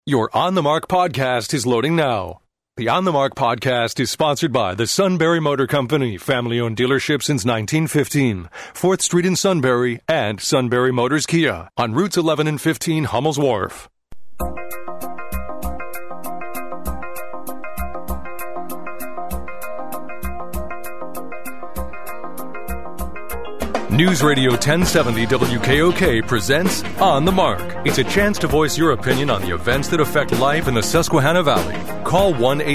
Your On the Mark podcast is loading now. The On the Mark podcast is sponsored by the Sunbury Motor Company, family-owned dealership since 1915, 4th Street in Sunbury, and Sunbury Motors Kia on routes 11 and 15 Hummel's Wharf. News Radio 1070 WKOK presents On the Mark. It's a chance to voice your opinion on the events that affect life in the Susquehanna Valley. Call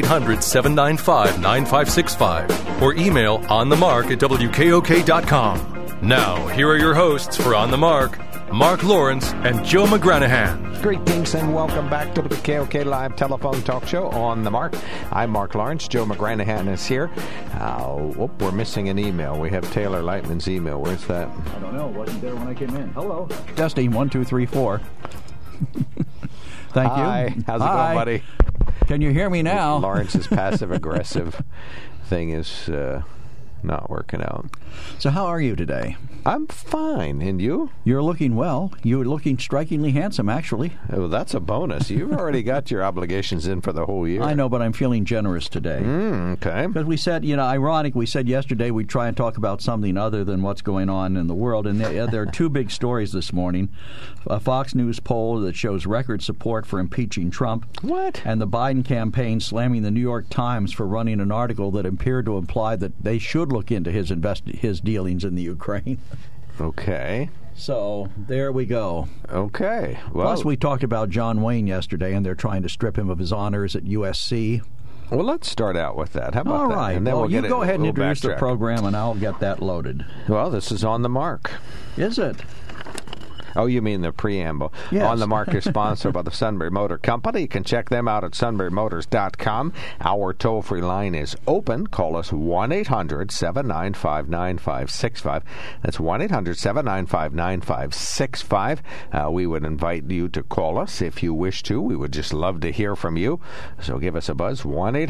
1-800-795-9565 or email onthemark@wkok.com. Now, here are your hosts for On the Mark, Mark Lawrence and Joe McGranahan. Greetings and welcome back to the WKOK Live Telephone Talk Show On the Mark. I'm Mark Lawrence. Joe McGranahan is here. We're missing an email. We have Taylor Lightman's email. Where's that? I don't know. It wasn't there when I came in. Hello. Testing 1, 2, 3, 4. Thank Hi. you. How's it going, buddy? Can you hear me now? Lawrence's passive-aggressive thing is not working out. So how are you today? I'm fine. And you? You're looking well. You're looking strikingly handsome, actually. Oh, that's a bonus. You've already got your obligations in for the whole year. I know, but I'm feeling generous today. Okay. Because we said, ironic, we said yesterday we'd try and talk about something other than what's going on in the world. And there are two big stories this morning. A Fox News poll that shows record support for impeaching Trump. What? And the Biden campaign slamming the New York Times for running an article that appeared to imply that they should look into his dealings in the Ukraine. Okay. So there we go. Okay. Well, plus, we talked about John Wayne yesterday, and they're trying to strip him of his honors at USC. Well, let's start out with that. How about all that? right. And then well, we'll you go ahead and introduce the backtrack. program, and I'll get that loaded. Well, this is On the Mark. Is it? Oh, you mean the preamble. Yes. On the Mark is sponsored by the Sunbury Motor Company. You can check them out at sunburymotors.com. Our toll-free line is open. Call us 1-800-795-9565. That's 1-800-795-9565. We would invite you to call us if you wish to. We would just love to hear from you. So give us a buzz,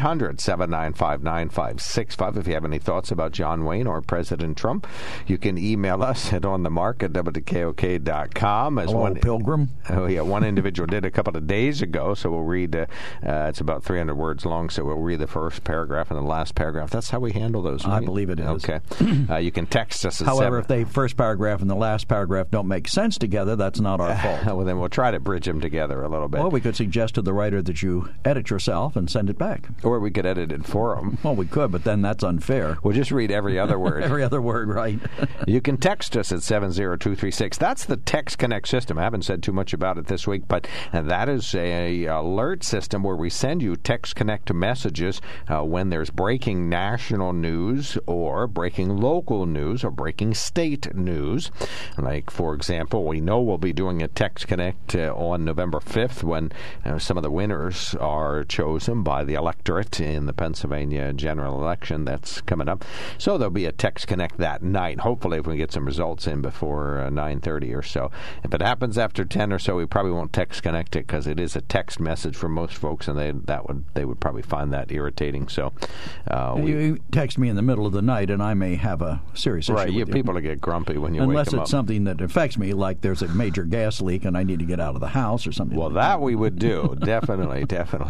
1-800-795-9565. If you have any thoughts about John Wayne or President Trump, you can email us at onthemark@wkok.com. Hello, Pilgrim. Oh, yeah. One individual did a couple of days ago, so we'll read, it's about 300 words long, so we'll read the first paragraph and the last paragraph. That's how we handle those. I believe it is. Okay. You can text us at However, if the first paragraph and the last paragraph don't make sense together, that's not our fault. Well, then we'll try to bridge them together a little bit. Or we could suggest to the writer that you edit yourself and send it back. Or we could edit it for them. Well, we could, but then that's unfair. We'll just read every other word. Every other word, right. You can text us at 70236. That's the Text Connect system. I haven't said too much about it this week, but that is a alert system where we send you Text Connect messages when there's breaking national news or breaking local news or breaking state news. Like, for example, we know we'll be doing a Text Connect on November 5th when some of the winners are chosen by the electorate in the Pennsylvania general election that's coming up. So there'll be a Text Connect that night. Hopefully, if we get some results in before 9:30 or so. If it happens after 10 or so, we probably won't Text Connect it because it is a text message for most folks, and they would probably find that irritating. So you text me in the middle of the night, and I may have a serious issue right, with you. People will get grumpy when you wake them up. Unless it's something that affects me, like there's a major gas leak and I need to get out of the house or something. Well, that we would do. Definitely.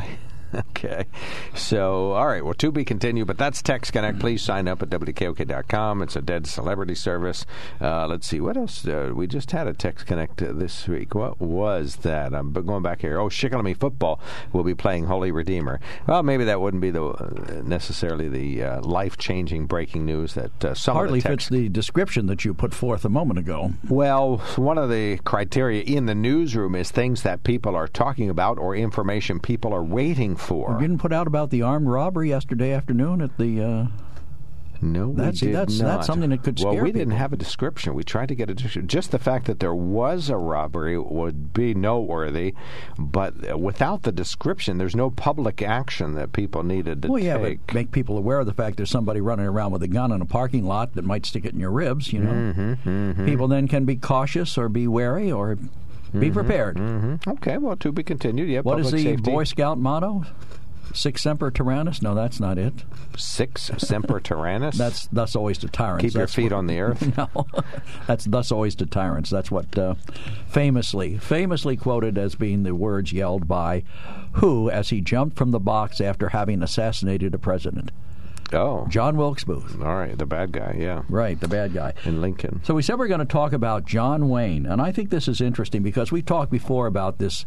Okay. So, all right. Well, to be continued, but that's Text Connect. Please sign up at WKOK.com. It's a dead celebrity service. Let's see. What else? We just had a Text Connect this week. What was that? I'm going back here. Oh, Shikellamy football will be playing Holy Redeemer. Well, maybe that wouldn't be necessarily the life-changing breaking news that some hardly of the text fits the description that you put forth a moment ago. Well, one of the criteria in the newsroom is things that people are talking about or information people are waiting for. You didn't put out about the armed robbery yesterday afternoon at the No, that's something that could scare Well, we people. didn't have a description. We tried to get a description. Just the fact that there was a robbery would be noteworthy, but without the description, there's no public action that people needed to well, yeah, take. but make people aware of the fact there's somebody running around with a gun in a parking lot that might stick it in your ribs, you know. People then can be cautious or be wary or be prepared. Okay, well, to be continued. Yeah, What is public the safety. Boy Scout motto? Sic Semper Tyrannis? No, that's not it. Sic Semper Tyrannis? That's thus always to tyrants. Keep your feet on the earth? No, that's thus always to tyrants. That's what famously quoted as being the words yelled by who as he jumped from the box after having assassinated a president. Oh. John Wilkes Booth. All right, the bad guy, yeah. Right, the bad guy. In Lincoln. So we said we're going to talk about John Wayne, and I think this is interesting because we talked before about this,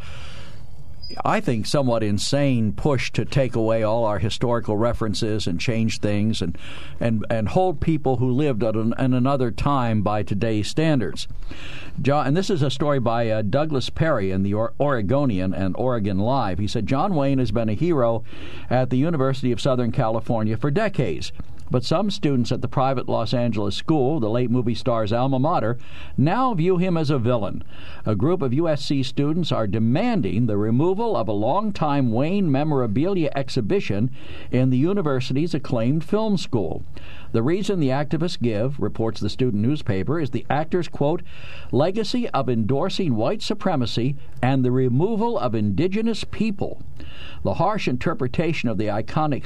I think, somewhat insane push to take away all our historical references and change things and hold people who lived in another time by today's standards. And this is a story by Douglas Perry in the Oregonian and Oregon Live. He said, John Wayne has been a hero at the University of Southern California for decades. But some students at the private Los Angeles school, the late movie star's alma mater, now view him as a villain. A group of USC students are demanding the removal of a longtime Wayne memorabilia exhibition in the university's acclaimed film school. The reason the activists give, reports the student newspaper, is the actor's, quote, legacy of endorsing white supremacy and the removal of indigenous people. The harsh interpretation of the iconic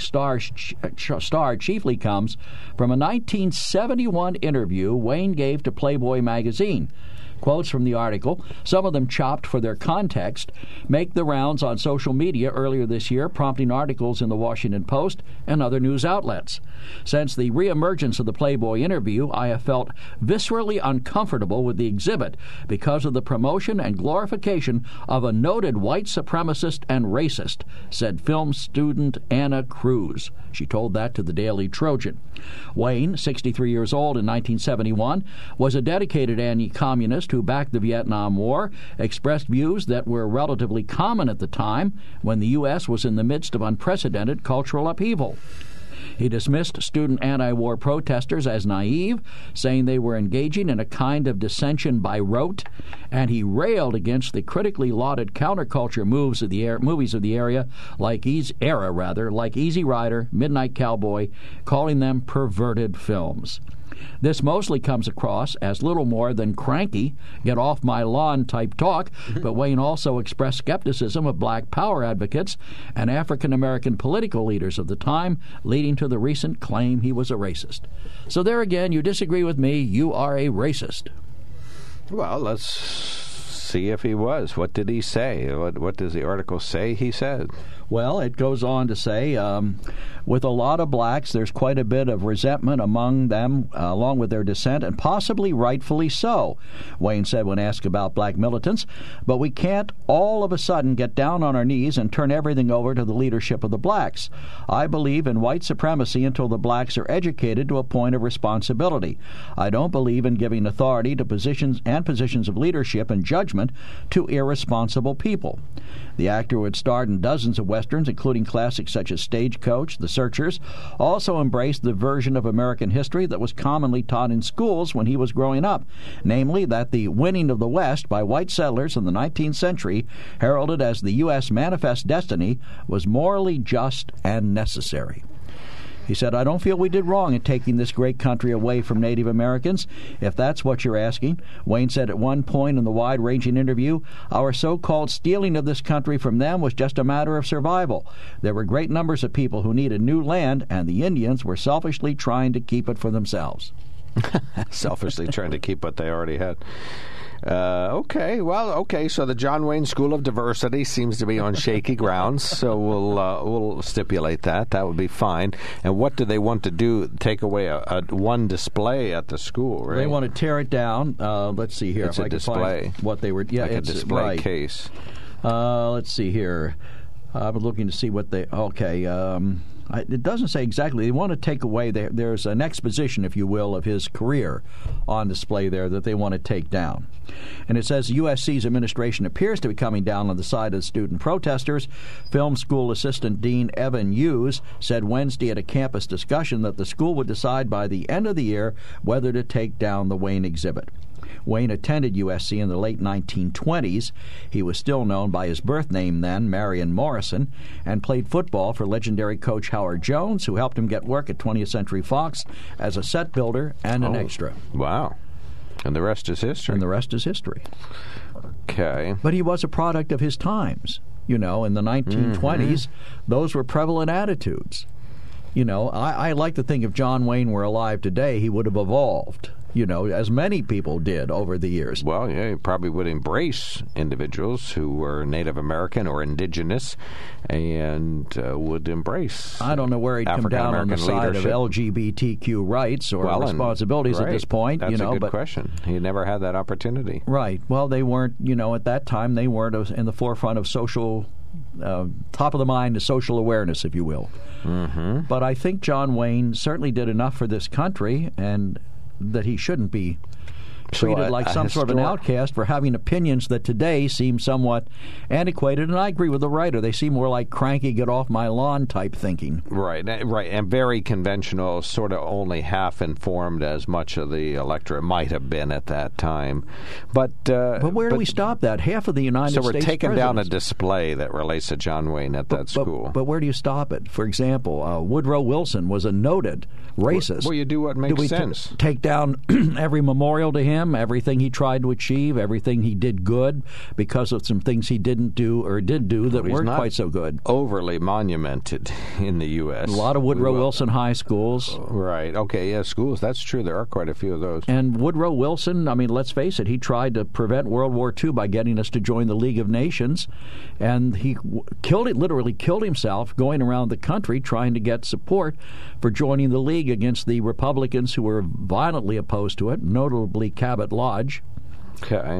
star chiefly comes from a 1971 interview Wayne gave to Playboy magazine. Quotes from the article, some of them chopped for their context, make the rounds on social media earlier this year, prompting articles in the Washington Post and other news outlets. Since the reemergence of the Playboy interview, I have felt viscerally uncomfortable with the exhibit because of the promotion and glorification of a noted white supremacist and racist, said film student Anna Cruz. She told that to the Daily Trojan. Wayne, 63 years old in 1971, was a dedicated anti-communist who backed the Vietnam War, expressed views that were relatively common at the time when the U.S. was in the midst of unprecedented cultural upheaval. He dismissed student anti-war protesters as naive, saying they were engaging in a kind of dissension by rote, and he railed against the critically lauded counterculture movies of the era, like Easy Rider, Midnight Cowboy, calling them perverted films. This mostly comes across as little more than cranky, get off my lawn type talk, but Wayne also expressed skepticism of black power advocates and African-American political leaders of the time, leading to the recent claim he was a racist. So there again, you disagree with me, you are a racist. Well, let's see if he was. What did he say? What does the article say he said? Well, it goes on to say, with a lot of blacks, there's quite a bit of resentment among them, along with their dissent, and possibly rightfully so, Wayne said when asked about black militants. But we can't all of a sudden get down on our knees and turn everything over to the leadership of the blacks. I believe in white supremacy until the blacks are educated to a point of responsibility. I don't believe in giving authority to positions of leadership and judgment to irresponsible people. The actor, who had starred in dozens of westerns, including classics such as Stagecoach, The Searchers, also embraced the version of American history that was commonly taught in schools when he was growing up, namely that the winning of the West by white settlers in the 19th century, heralded as the U.S. manifest destiny, was morally just and necessary. He said, I don't feel we did wrong in taking this great country away from Native Americans, if that's what you're asking. Wayne said at one point in the wide-ranging interview, our so-called stealing of this country from them was just a matter of survival. There were great numbers of people who needed new land, and the Indians were selfishly trying to keep it for themselves. Selfishly trying to keep what they already had. Okay. So the John Wayne School of Diversity seems to be on shaky grounds. So we'll stipulate that. That would be fine. And what do they want to do? Take away one display at the school, right? They want to tear it down. Let's see here. It's if a I can display. Find what they were. Yeah, like it's a display right. case. Let's see here. I'm looking to see what they. Okay. It doesn't say exactly. They want to take away, there's an exposition, if you will, of his career on display there that they want to take down. And it says USC's administration appears to be coming down on the side of the student protesters. Film school assistant Dean Evan Hughes said Wednesday at a campus discussion that the school would decide by the end of the year whether to take down the Wayne exhibit. Wayne attended USC in the late 1920s. He was still known by his birth name then, Marion Morrison, and played football for legendary coach Howard Jones, who helped him get work at 20th Century Fox as a set builder and an extra. Wow. And the rest is history. And the rest is history. Okay. But he was a product of his times. in the 1920s, those were prevalent attitudes. I like to think if John Wayne were alive today, he would have evolved, as many people did over the years. Well, yeah, he probably would embrace individuals who were Native American or indigenous and would embrace I don't know where he'd come down on the side of LGBTQ rights or responsibilities at this point. That's a good question. He never had that opportunity. Right. Well, they weren't, at that time, they weren't in the forefront of social top of the mind is social awareness, if you will. Mm-hmm. But I think John Wayne certainly did enough for this country, and that he shouldn't be treated like some sort of an outcast for having opinions that today seem somewhat antiquated. And I agree with the writer. They seem more like cranky, get off my lawn type thinking. Right, and very conventional, sort of only half informed, as much of the electorate might have been at that time. But where do we stop that? Half of the United States So we're taking down a display that relates to John Wayne at that school. But where do you stop it? For example, Woodrow Wilson was a noted racist. Well, you do what makes sense. Take down every memorial to him, everything he tried to achieve, everything he did good, because of some things he didn't do or did do that weren't quite so good. Overly monumented in the U.S. A lot of Woodrow Wilson high schools. Right. Okay, yeah, schools. That's true. There are quite a few of those. And Woodrow Wilson, let's face it, he tried to prevent World War II by getting us to join the League of Nations, and he literally killed himself going around the country trying to get support for joining the League against the Republicans who were violently opposed to it, notably Cabot Lodge. Okay.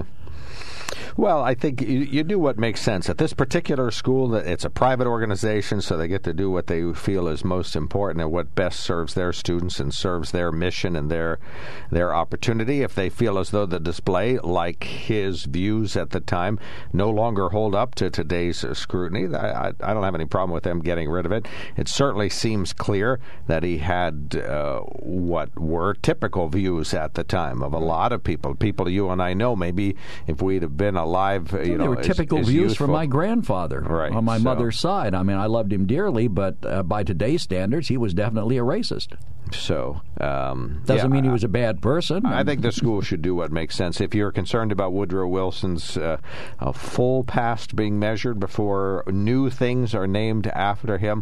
Well, I think you do what makes sense. At this particular school, it's a private organization, so they get to do what they feel is most important and what best serves their students and serves their mission and their opportunity. If they feel as though the display, like his views at the time, no longer hold up to today's scrutiny, I don't have any problem with them getting rid of it. It certainly seems clear that he had what were typical views at the time of a lot of people you and I know. Maybe if we'd have been alive, they were typical views from my grandfather on my mother's side. I loved him dearly, but by today's standards, he was definitely a racist. So doesn't mean he was a bad person. I think the school should do what makes sense. If you're concerned about Woodrow Wilson's full past being measured before new things are named after him,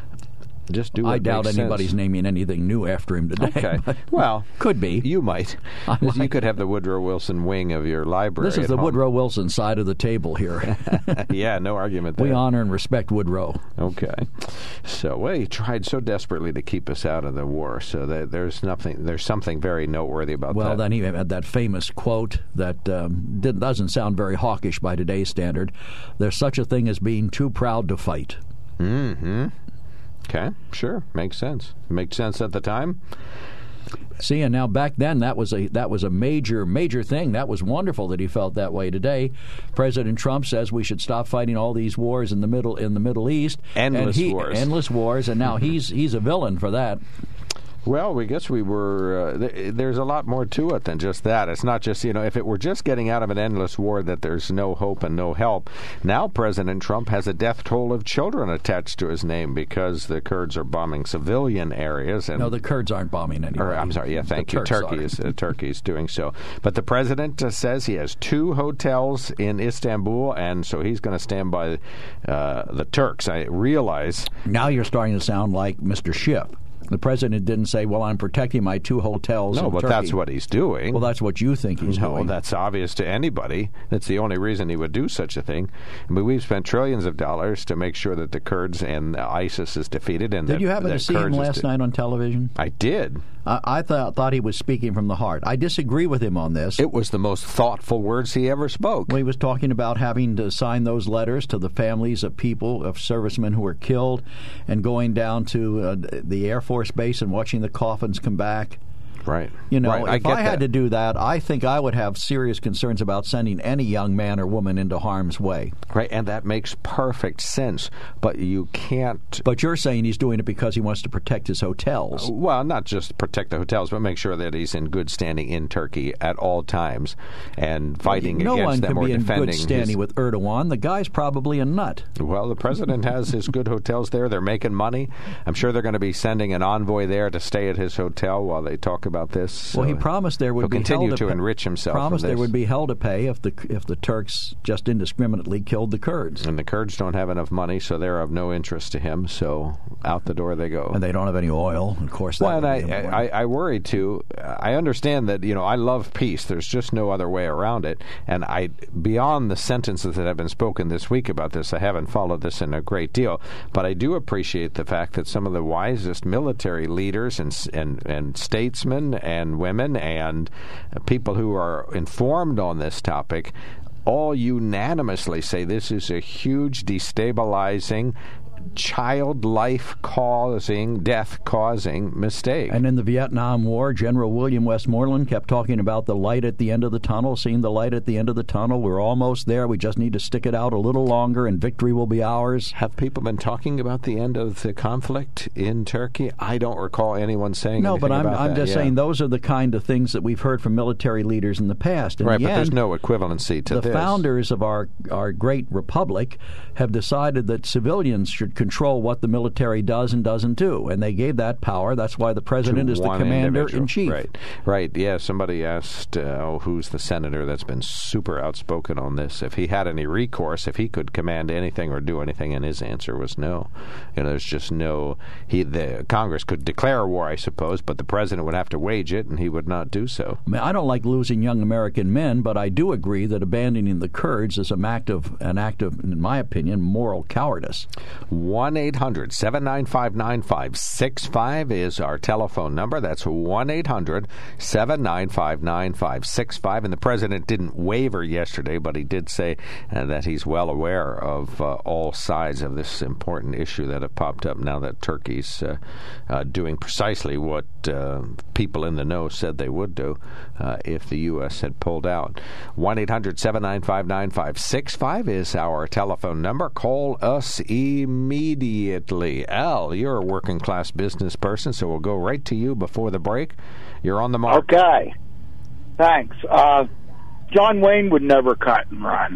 just do what I doubt makes anybody's sense. Naming anything new after him today. Okay. Well, could be. You might. You could have the Woodrow Wilson wing of your library. This is the Woodrow Wilson side of the table here. Yeah, no argument there. We honor and respect Woodrow. Okay. So, he tried so desperately to keep us out of the war, so there's something very noteworthy about that. Well, then he had that famous quote that doesn't sound very hawkish by today's standard. There's such a thing as being too proud to fight. Mm-hmm. Okay, sure, makes sense. Makes sense at the time. See, and now back then that was a major thing. That was wonderful that he felt that way. Today, President Trump says we should stop fighting all these wars in the Middle East. Endless wars, and now he's a villain for that. Well, I guess we were. There's a lot more to it than just that. It's not just, if it were just getting out of an endless war that there's no hope and no help. Now President Trump has a death toll of children attached to his name because the Kurds are bombing civilian areas. And, no, the Kurds aren't bombing anybody. I'm sorry. Yeah, thank you. Turkey is doing so. But the president says he has 2 hotels in Istanbul, and so he's going to stand by the Turks. I realize. Now you're starting to sound like Mr. Schiff. The president didn't say, well, I'm protecting my 2 hotels in Turkey. No, but that's what he's doing. Well, that's what you think he's doing. No, that's obvious to anybody. That's the only reason he would do such a thing. We've spent trillions of dollars to make sure that the Kurds and ISIS is defeated. And did you happen to see him last night on television? I did. I thought he was speaking from the heart. I disagree with him on this. It was the most thoughtful words he ever spoke. Well, he was talking about having to sign those letters to the families of servicemen who were killed, and going down to the Air Force Base and watching the coffins come back. Right. If I had to do that, I think I would have serious concerns about sending any young man or woman into harm's way. Right, and that makes perfect sense, but you can't... But you're saying he's doing it because he wants to protect his hotels. Well, not just protect the hotels, but make sure that he's in good standing in Turkey at all times and fighting against them or defending. No one can be in good standing with Erdogan. The guy's probably a nut. Well, the president has his good hotels there. They're making money. I'm sure they're going to be sending an envoy there to stay at his hotel while they talk about this. Well, he promised there would be continue to enrich himself. Promised there would be hell to pay if the Turks just indiscriminately killed the Kurds. And the Kurds don't have enough money, so they're of no interest to him. So out the door they go. And they don't have any oil, of course. Well, and I worry too. I understand that I love peace. There's just no other way around it. And beyond the sentences that have been spoken this week about this, I haven't followed this in a great deal. But I do appreciate the fact that some of the wisest military leaders and statesmen and women and people who are informed on this topic all unanimously say this is a huge destabilizing, child life causing, death causing mistake. And in the Vietnam War, General William Westmoreland kept talking about the light at the end of the tunnel, seeing the light at the end of the tunnel. We're almost there. We just need to stick it out a little longer and victory will be ours. Have people been talking about the end of the conflict in Turkey? I don't recall anyone saying anything about that. No, but I'm just saying those are the kind of things that we've heard from military leaders in the past. Right, but there's no equivalency to this. The founders of our great republic have decided that civilians should control what the military does and doesn't do, and they gave that power. That's why the president is the commander-in-chief. Right. Yeah, somebody asked, who's the senator that's been super outspoken on this, if he had any recourse, if he could command anything or do anything, and his answer was no. There's just no... The Congress could declare war, I suppose, but the president would have to wage it, and he would not do so. I don't like losing young American men, but I do agree that abandoning the Kurds is an act of, in my opinion, moral cowardice. 1-800-795-9565 is our telephone number. That's 1-800-795-9565. And the president didn't waver yesterday, but he did say that he's well aware of all sides of this important issue that have popped up now that Turkey's doing precisely what people in the know said they would do if the U.S. had pulled out. 1-800-795-9565 is our telephone number. Call us immediately. Al, you're a working-class business person, so we'll go right to you before the break. You're on the mark. Okay. Thanks. John Wayne would never cut and run.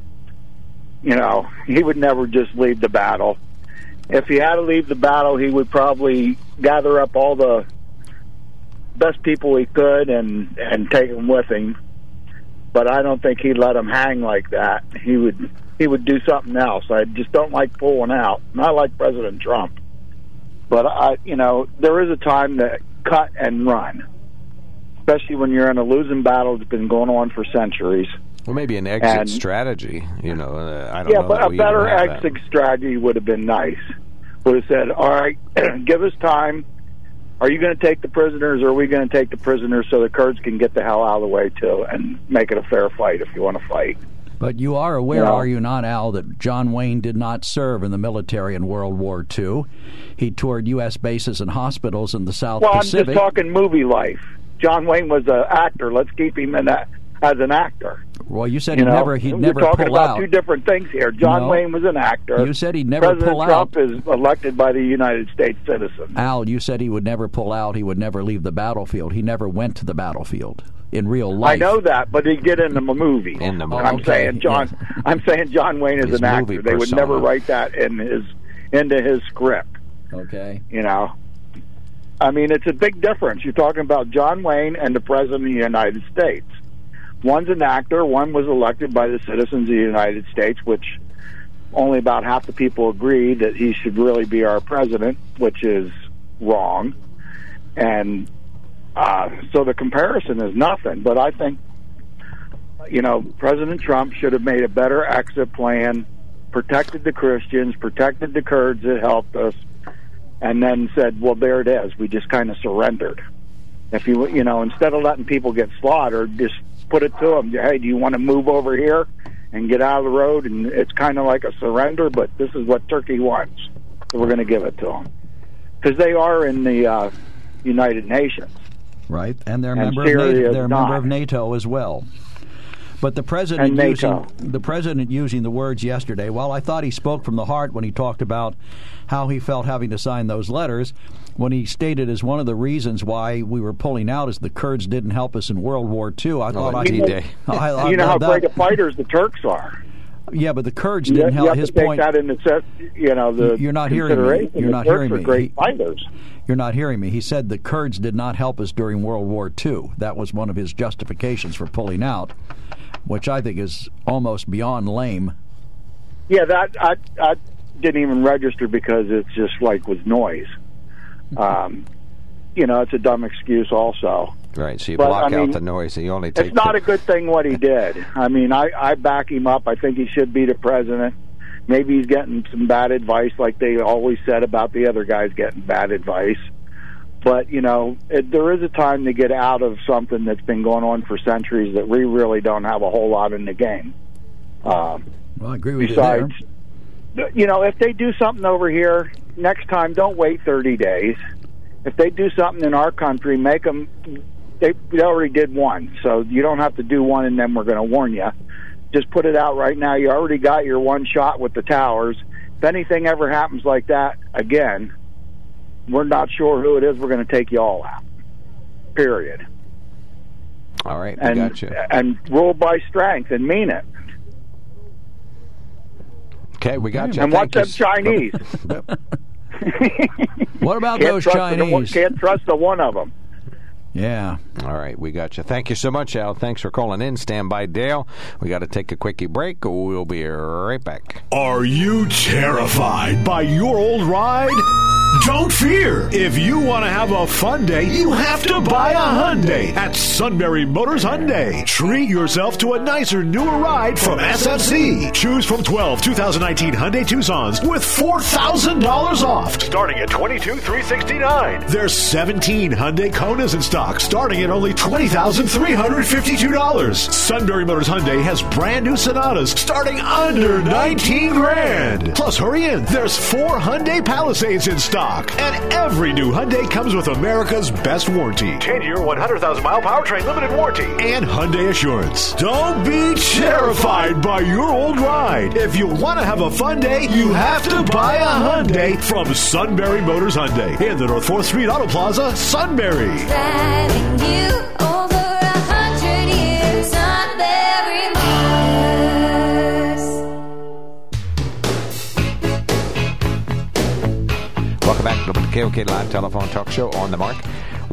He would never just leave the battle. If he had to leave the battle, he would probably gather up all the best people he could and take them with him. But I don't think he'd let them hang like that. He would do something else. I just don't like pulling out. And I like President Trump. But, there is a time to cut and run, especially when you're in a losing battle that's been going on for centuries. Well, maybe an exit strategy, I don't know. Yeah, but a better exit strategy would have been nice. Would have said, all right, give us time. Are you going to take the prisoners, or are we going to take the prisoners so the Kurds can get the hell out of the way, too, and make it a fair fight if you want to fight? But you are aware, are you not, Al, that John Wayne did not serve in the military in World War II? He toured U.S. bases and hospitals in the South Pacific. I'm just talking movie life. John Wayne was an actor. Let's keep him in that as an actor. Well, you said he'd never pull out. We're talking about two different things here. John Wayne was an actor. You said he'd never pull out. President Trump is elected by the United States citizens. Al, you said he would never pull out. He would never leave the battlefield. He never went to the battlefield in real life. I know that, but he did in the movie. I'm saying John Wayne is an actor. They would never write that into his script. Okay. I mean, it's a big difference. You're talking about John Wayne and the President of the United States. One's an actor. One was elected by the citizens of the United States, which only about half the people agree that he should really be our president, which is wrong. And so the comparison is nothing. But I think, President Trump should have made a better exit plan, protected the Christians, protected the Kurds that helped us, and then said, well, there it is. We just kind of surrendered. If instead of letting people get slaughtered, just put it to them, hey, do you want to move over here and get out of the road? And it's kind of like a surrender, but this is what Turkey wants, so we're going to give it to them. Because they are in the United Nations. Right, and they're a member of NATO as well. But the president using the words yesterday, well, I thought he spoke from the heart when he talked about how he felt having to sign those letters, when he stated as one of the reasons why we were pulling out is the Kurds didn't help us in World War II. I thought you know how great of fighters the Turks are. Yeah, but the Kurds didn't help. You have His to take point. that into You're not hearing me. You're not hearing me. Great fighters. You're not hearing me. He said the Kurds did not help us during World War II. That was one of his justifications for pulling out, which I think is almost beyond lame. Yeah, that I didn't even register because it's just like with noise. It's a dumb excuse also. Right, so you block out the noise. You only take. It's not a good thing what he did. I mean, I back him up. I think he should be the president. Maybe he's getting some bad advice, like they always said about the other guys getting bad advice. But, there is a time to get out of something that's been going on for centuries that we really don't have a whole lot in the game. Well, I agree with besides, you there. If they do something over here, next time, don't wait 30 days. If they do something in our country, make them... They already did one, so you don't have to do one and then we're going to warn you. Just put it out right now. You already got your one shot with the towers. If anything ever happens like that again, we're not sure who it is. We're going to take you all out. Period. All right, we got you. And rule by strength and mean it. Okay, we got you. And watch them Chinese. What about those Chinese? Can't trust the one of them. Yeah. All right, we got you. Thank you so much, Al. Thanks for calling in. Stand by, Dale. We got to take a quickie break. We'll be right back. Are you terrified by your old ride? Don't fear. If you want to have a fun day, you have to buy a Hyundai at Sunbury Motors Hyundai. Treat yourself to a nicer, newer ride from SFC. Choose from 12 2019 Hyundai Tucsons with $4,000 off, starting at $22,369. There's 17 Hyundai Konas in stock, starting at only $20,352. Sunbury Motors Hyundai has brand new Sonatas starting under $19,000. Plus, hurry in. There's 4 Hyundai Palisades in stock. And every new Hyundai comes with America's best warranty. 10-year, 100,000-mile powertrain limited warranty. And Hyundai Assurance. Don't be terrified by your old ride. If you want to have a fun day, you have to buy a Hyundai from Sunbury Motors Hyundai in the North 4th Street Auto Plaza, Sunbury. Driving you over 100 years, Sunbury Motors. Welcome back to the KOK Live Telephone Talk Show on the Mark.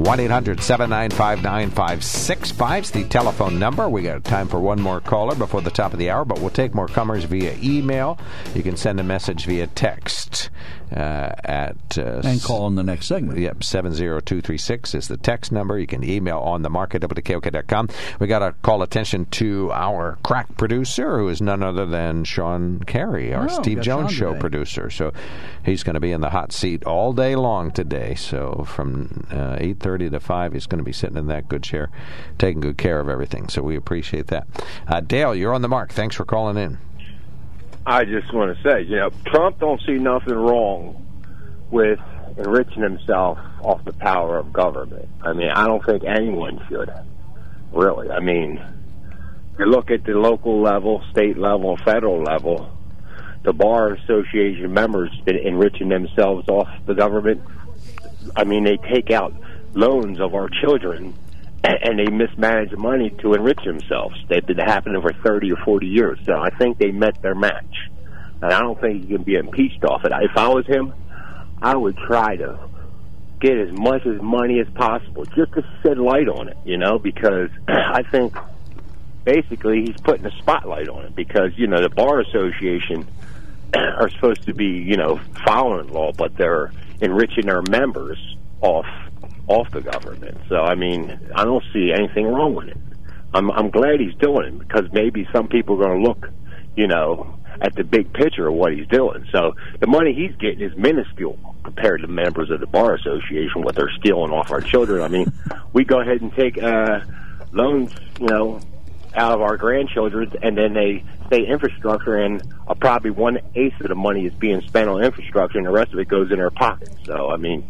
1-800-795-9565 is the telephone number. We got time for one more caller before the top of the hour, but we'll take more comers via email. You can send a message via text and call in the next segment. Yep, 70236 is the text number. You can email on the market up at KOK.com. We got to call attention to our crack producer, who is none other than Sean Carey, our Steve Jones Show producer. So he's going to be in the hot seat all day long today. So from 8:30 to 5, he's going to be sitting in that good chair, taking good care of everything. So we appreciate that. Dale, you're on the mark. Thanks for calling in. I just want to say, Trump don't see nothing wrong with enriching himself off the power of government. I mean, I don't think anyone should, really. I mean, you look at the local level, state level, federal level, the Bar Association members been enriching themselves off the government. I mean, they take out loans of our children and they mismanage the money to enrich themselves. They've been happening for 30 or 40 years. So I think they met their match. And I don't think he can be impeached off it. If I was him, I would try to get as much as money as possible just to shed light on it, because I think basically he's putting a spotlight on it because, the Bar Association are supposed to be, following law, but they're enriching their members off the government. So, I mean, I don't see anything wrong with it. I'm glad he's doing it because maybe some people are going to look, at the big picture of what he's doing. So the money he's getting is minuscule compared to members of the Bar Association, what they're stealing off our children. I mean, we go ahead and take loans, out of our grandchildren, and then they say infrastructure, and probably 1/8 of the money is being spent on infrastructure, and the rest of it goes in their pockets. So, I mean,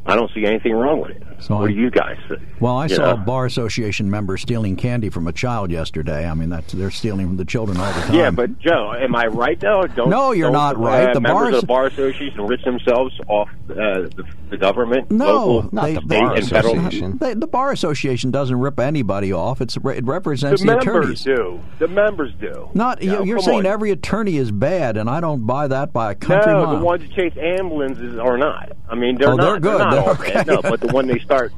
I don't see anything wrong with it. So what do you guys think? Well, I saw a bar association member stealing candy from a child yesterday. I mean, they're stealing from the children all the time. Yeah, but Joe, am I right though? No, you're not right. The members of the bar association enrich themselves off the government. No, local, not the bar association. The bar association doesn't rip anybody off. It represents the attorneys. The members do. Not you're saying every attorney is bad, and I don't buy that by a country mile. No, the ones that chase ambulances are not. I mean, they're not. They're good. They're not all okay. bad. No, but when they start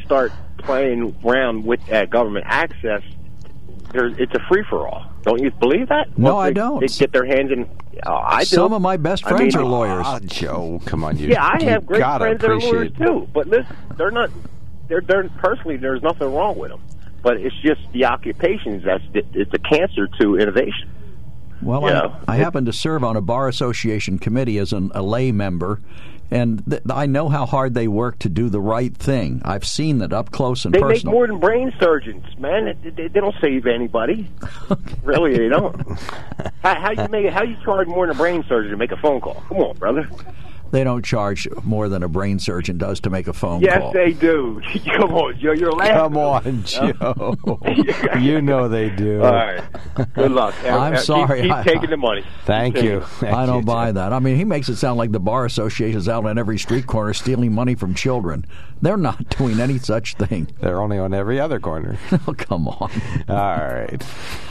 playing around with government access, it's a free for all. Don't you believe that? No, I don't. They get their hands in. I do. Some of my best friends are lawyers. Joe, come on, I have great friends that are lawyers too. But listen, they're not. They're personally, there's nothing wrong with them. But it's just the occupations it's a cancer to innovation. Well, I happen to serve on a bar association committee as a lay member, and I know how hard they work to do the right thing. I've seen that up close and personal. They make more than brain surgeons, man. They don't save anybody. Really, they don't. How you charge more than a brain surgeon to make a phone call? Come on, brother. They don't charge more than a brain surgeon does to make a phone call. Yes, they do. Come on, Joe. You're laughing. Come on, Joe. You know they do. All right. Good luck. I'm sorry. Keep taking the money. Thank you. I don't buy that. I mean, he makes it sound like the bar association is out on every street corner stealing money from children. They're not doing any such thing. They're only on every other corner. Oh, come on. All right.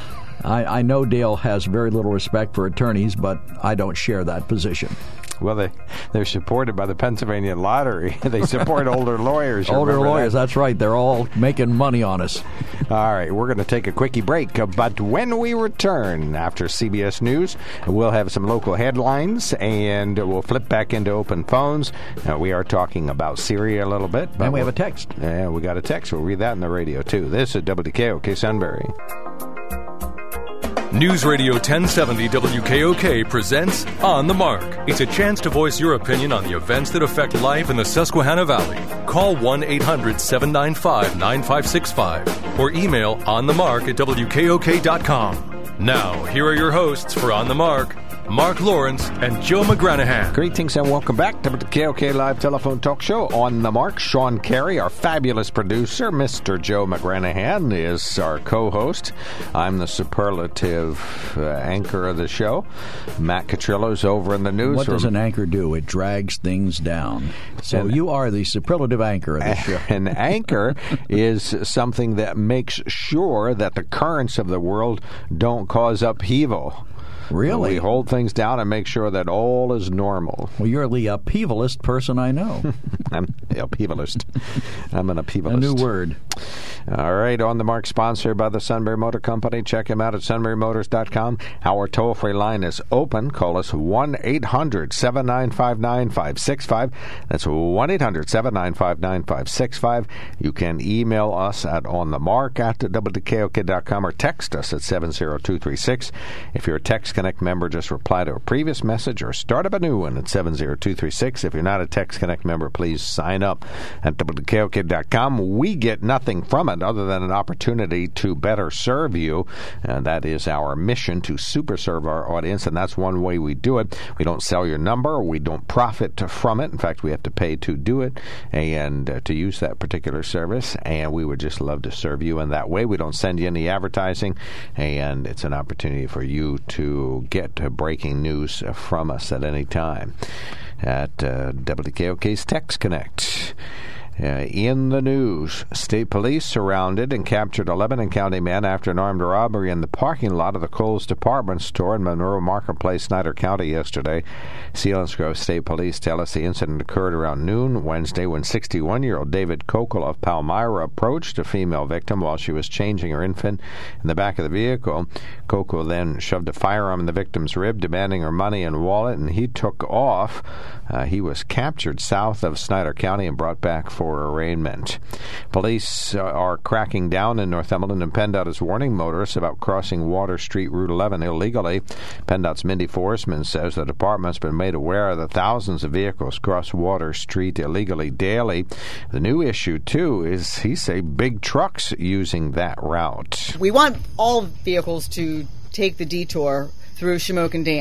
I know Dale has very little respect for attorneys, but I don't share that position. Well, they're supported by the Pennsylvania Lottery. They support older lawyers. Older lawyers, that's right. They're all making money on us. All right, we're going to take a quickie break, but when we return after CBS News, we'll have some local headlines, and we'll flip back into open phones. We are talking about Syria a little bit. But and we have a text. Yeah, we got a text. We'll read that on the radio, too. This is WKOK Sunbury. News Radio 1070 WKOK presents On the Mark. It's a chance to voice your opinion on the events that affect life in the Susquehanna Valley. Call 1-800-795-9565 or email onthemark@wkok.com. Now, here are your hosts for On the Mark, Mark Lawrence and Joe McGranahan. Greetings and welcome back to the KOK Live Telephone Talk Show. On the Mark, Sean Carey, our fabulous producer. Mr. Joe McGranahan is our co-host. I'm the superlative anchor of the show. Matt Catrillo's over in the newsroom. What does an anchor do? It drags things down. So you are the superlative anchor of the show. An anchor is something that makes sure that the currents of the world don't cause upheaval. Really? We hold things down and make sure that all is normal. Well, you're the upheavalist person I know. I'm the upheavalist. I'm an upheavalist. A new word. All right, On the Mark, sponsored by the Sunbury Motor Company. Check him out at sunburymotors.com. Our toll-free line is open. Call us 1-800-795-9565. That's 1-800-795-9565. You can email us at onthemark@wkok.com or text us at 70236. If you're a Text Connect member, just reply to a previous message or start up a new one at 70236. If you're not a Text Connect member, please sign up at wkok.com. We get nothing from it other than an opportunity to better serve you, and that is our mission, to super serve our audience, and that's one way we do it. We don't sell your number. We don't profit from it. In fact, we have to pay to do it and to use that particular service, and we would just love to serve you in that way. We don't send you any advertising, and it's an opportunity for you to get breaking news from us at any time at WKOK's Text Connect. In the news, state police surrounded and captured 11 County men after an armed robbery in the parking lot of the Kohl's department store in Monroe Marketplace, Snyder County yesterday. Selinsgrove State Police tell us the incident occurred around noon Wednesday when 61-year-old David Kokel of Palmyra approached a female victim while she was changing her infant in the back of the vehicle. Kokel then shoved a firearm in the victim's rib, demanding her money and wallet, and he took off. He was captured south of Snyder County and brought back for arraignment. Police are cracking down in Northumberland, and PennDOT is warning motorists about crossing Water Street Route 11 illegally. PennDOT's Mindy Forsman says the department's been made aware that thousands of vehicles cross Water Street illegally daily. The new issue, too, is, he say, big trucks using that route. We want all vehicles to take the detour through Shamokin Dam.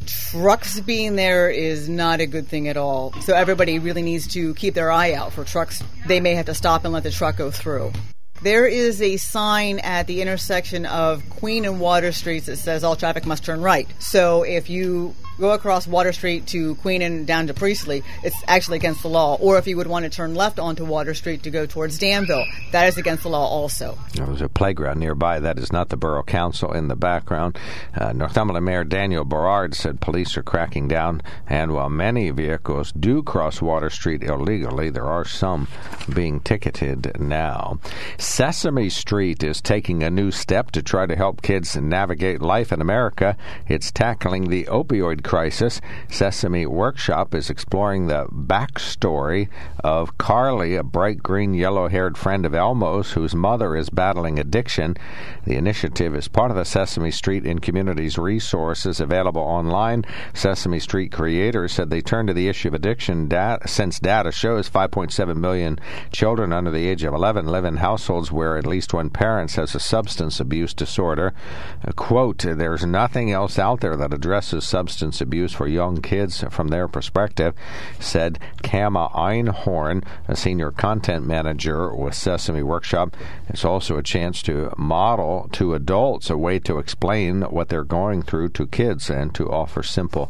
Trucks being there is not a good thing at all. So everybody really needs to keep their eye out for trucks. They may have to stop and let the truck go through. There is a sign at the intersection of Queen and Water Streets that says all traffic must turn right. So if you go across Water Street to Queen and down to Priestley, it's actually against the law. Or if you would want to turn left onto Water Street to go towards Danville, that is against the law also. There's a playground nearby. That is not the Borough Council in the background. Northumberland Mayor Daniel Berard said police are cracking down, and while many vehicles do cross Water Street illegally, there are some being ticketed now. Sesame Street is taking a new step to try to help kids navigate life in America. It's tackling the opioid crisis. Sesame Workshop is exploring the backstory of Carly, a bright green, yellow-haired friend of Elmo's whose mother is battling addiction. The initiative is part of the Sesame Street in Communities resources available online. Sesame Street creators said they turned to the issue of addiction since data shows 5.7 million children under the age of 11 live in households where at least one parent has a substance abuse disorder. Quote, there's nothing else out there that addresses substance abuse for young kids from their perspective, said Kama Einhorn, a senior content manager with Sesame Workshop. It's also a chance to model to adults a way to explain what they're going through to kids and to offer simple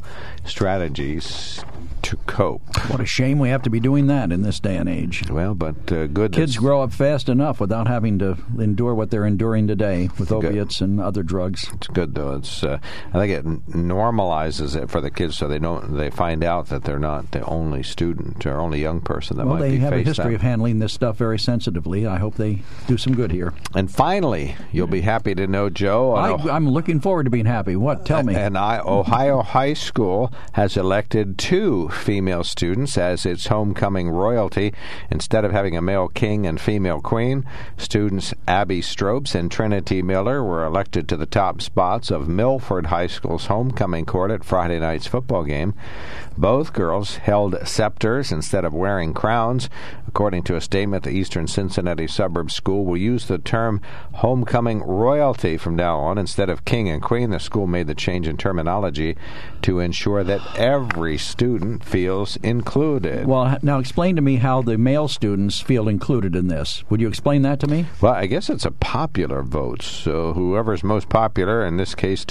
strategies to cope. What a shame we have to be doing that in this day and age. Well, but good. Kids grow up fast enough without having to endure what they're enduring today with opiates and other drugs. It's good, though. It's I think it normalizes it for the kids, so they find out that they're not the only student or only young person that might be faced. Well, they have a history of handling this stuff very sensitively. I hope they do some good here. And finally, you'll be happy to know, Joe. I'm looking forward to being happy. What? Tell me. And Ohio High School has elected 2 female students as its homecoming royalty. Instead of having a male king and female queen, students Abby Stropes and Trinity Miller were elected to the top spots of Milford High School's homecoming court at Friday night's football game. Both girls held scepters instead of wearing crowns. According to a statement, the Eastern Cincinnati Suburb School will use the term homecoming royalty from now on. Instead of king and queen, the school made the change in terminology to ensure that every student feels included. Well, now explain to me how the male students feel included in this. Would you explain that to me? Well, I guess it's a popular vote. So whoever's most popular, in this case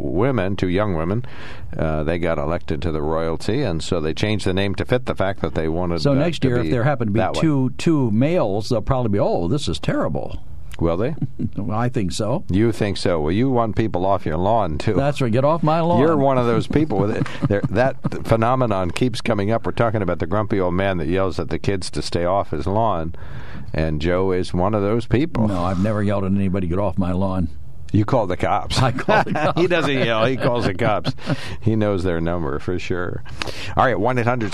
2 young women, they got elected to the royalty. And so they changed the name to fit the fact that they wanted. So next year, if there happen to be two males, they'll probably be, oh, this is terrible. Will they? Well, I think so. You think so? Well, you want people off your lawn, too. That's right. Get off my lawn. You're one of those people. With it. That phenomenon keeps coming up. We're talking about the grumpy old man that yells at the kids to stay off his lawn. And Joe is one of those people. No, I've never yelled at anybody to get off my lawn. You call the cops. I call the cops. He doesn't yell. He calls the cops. He knows their number for sure. All right,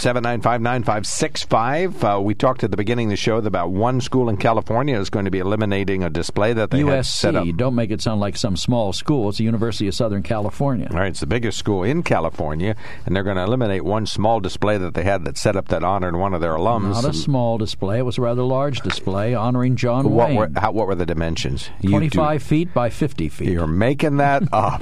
1-800-795-9565. We talked at the beginning of the show about one school in California is going to be eliminating a display that they had set up. USC. Don't make it sound like some small school. It's the University of Southern California. All right, it's the biggest school in California, and they're going to eliminate one small display that they had that set up that honored one of their alums. Not a small display. It was a rather large display honoring John Wayne. What were the dimensions? 25 feet by 50 feet. You're making that up.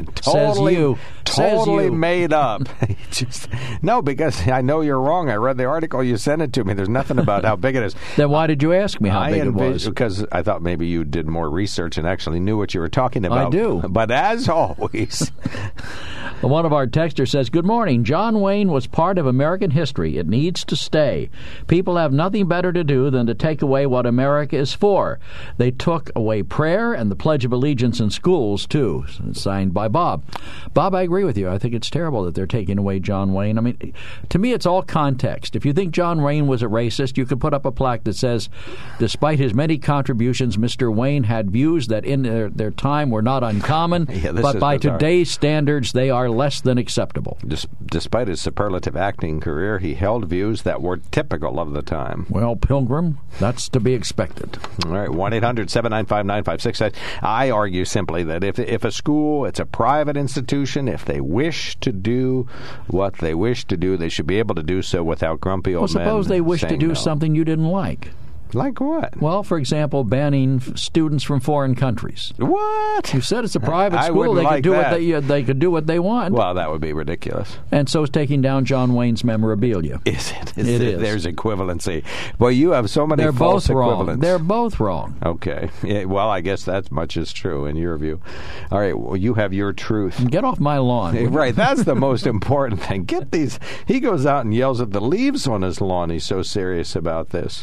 Totally made up. No, because I know you're wrong. I read the article. You sent it to me. There's nothing about how big it is. Then why did you ask me how big it was? Because I thought maybe you did more research and actually knew what you were talking about. I do. But as always... One of our texters says, good morning. John Wayne was part of American history. It needs to stay. People have nothing better to do than to take away what America is for. They took away prayer and the Pledge of Allegiance in schools, too. Signed by Bob. Bob, I agree with you. I think it's terrible that they're taking away John Wayne. I mean, to me, it's all context. If you think John Wayne was a racist, you could put up a plaque that says, despite his many contributions, Mr. Wayne had views that in their time were not uncommon, but by today's standards, they are less than acceptable. Despite his superlative acting career, he held views that were typical of the time. Well, Pilgrim, that's to be expected. All right, 1-800-795-9568. I argue simply that if a school, it's a private institution, if they wish to do what they wish to do, they should be able to do so without grumpy old men. Well, suppose they wish to do something you didn't like. Like what? Well, for example, banning students from foreign countries. What? You said it's a private I school; wouldn't they like could do that. what they could do what they want. Well, that would be ridiculous. And so is taking down John Wayne's memorabilia. Is it? It is. There's equivalency. Well, you have so many They're false both wrong. equivalents. They're both wrong. Okay. Yeah, well, I guess that much is true in your view. All right. Well, you have your truth. Get off my lawn. Right. That's the most important thing. Get these. He goes out and yells at the leaves on his lawn. He's so serious about this.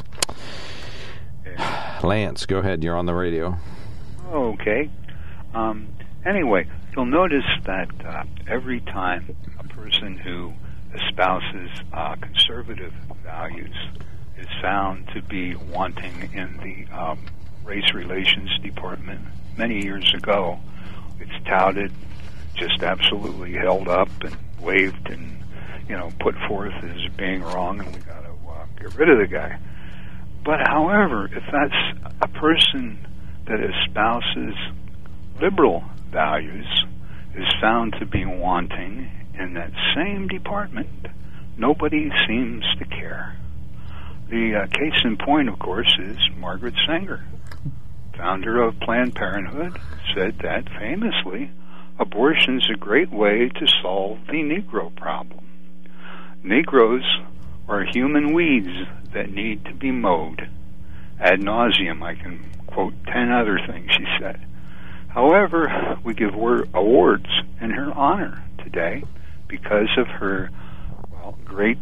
Lance, go ahead. You're on the radio. Okay. Anyway, you'll notice that every time a person who espouses conservative values is found to be wanting in the race relations department many years ago, it's touted, just absolutely held up and waved and, put forth as being wrong, and we got to get rid of the guy. But however, if that's a person that espouses liberal values is found to be wanting in that same department, nobody seems to care. The case in point, of course, is Margaret Sanger, founder of Planned Parenthood, said that famously, abortion's a great way to solve the Negro problem. Negroes are human weeds that need to be mowed. Ad nauseum, I can quote 10 other things she said. However, we give awards in her honor today because of her great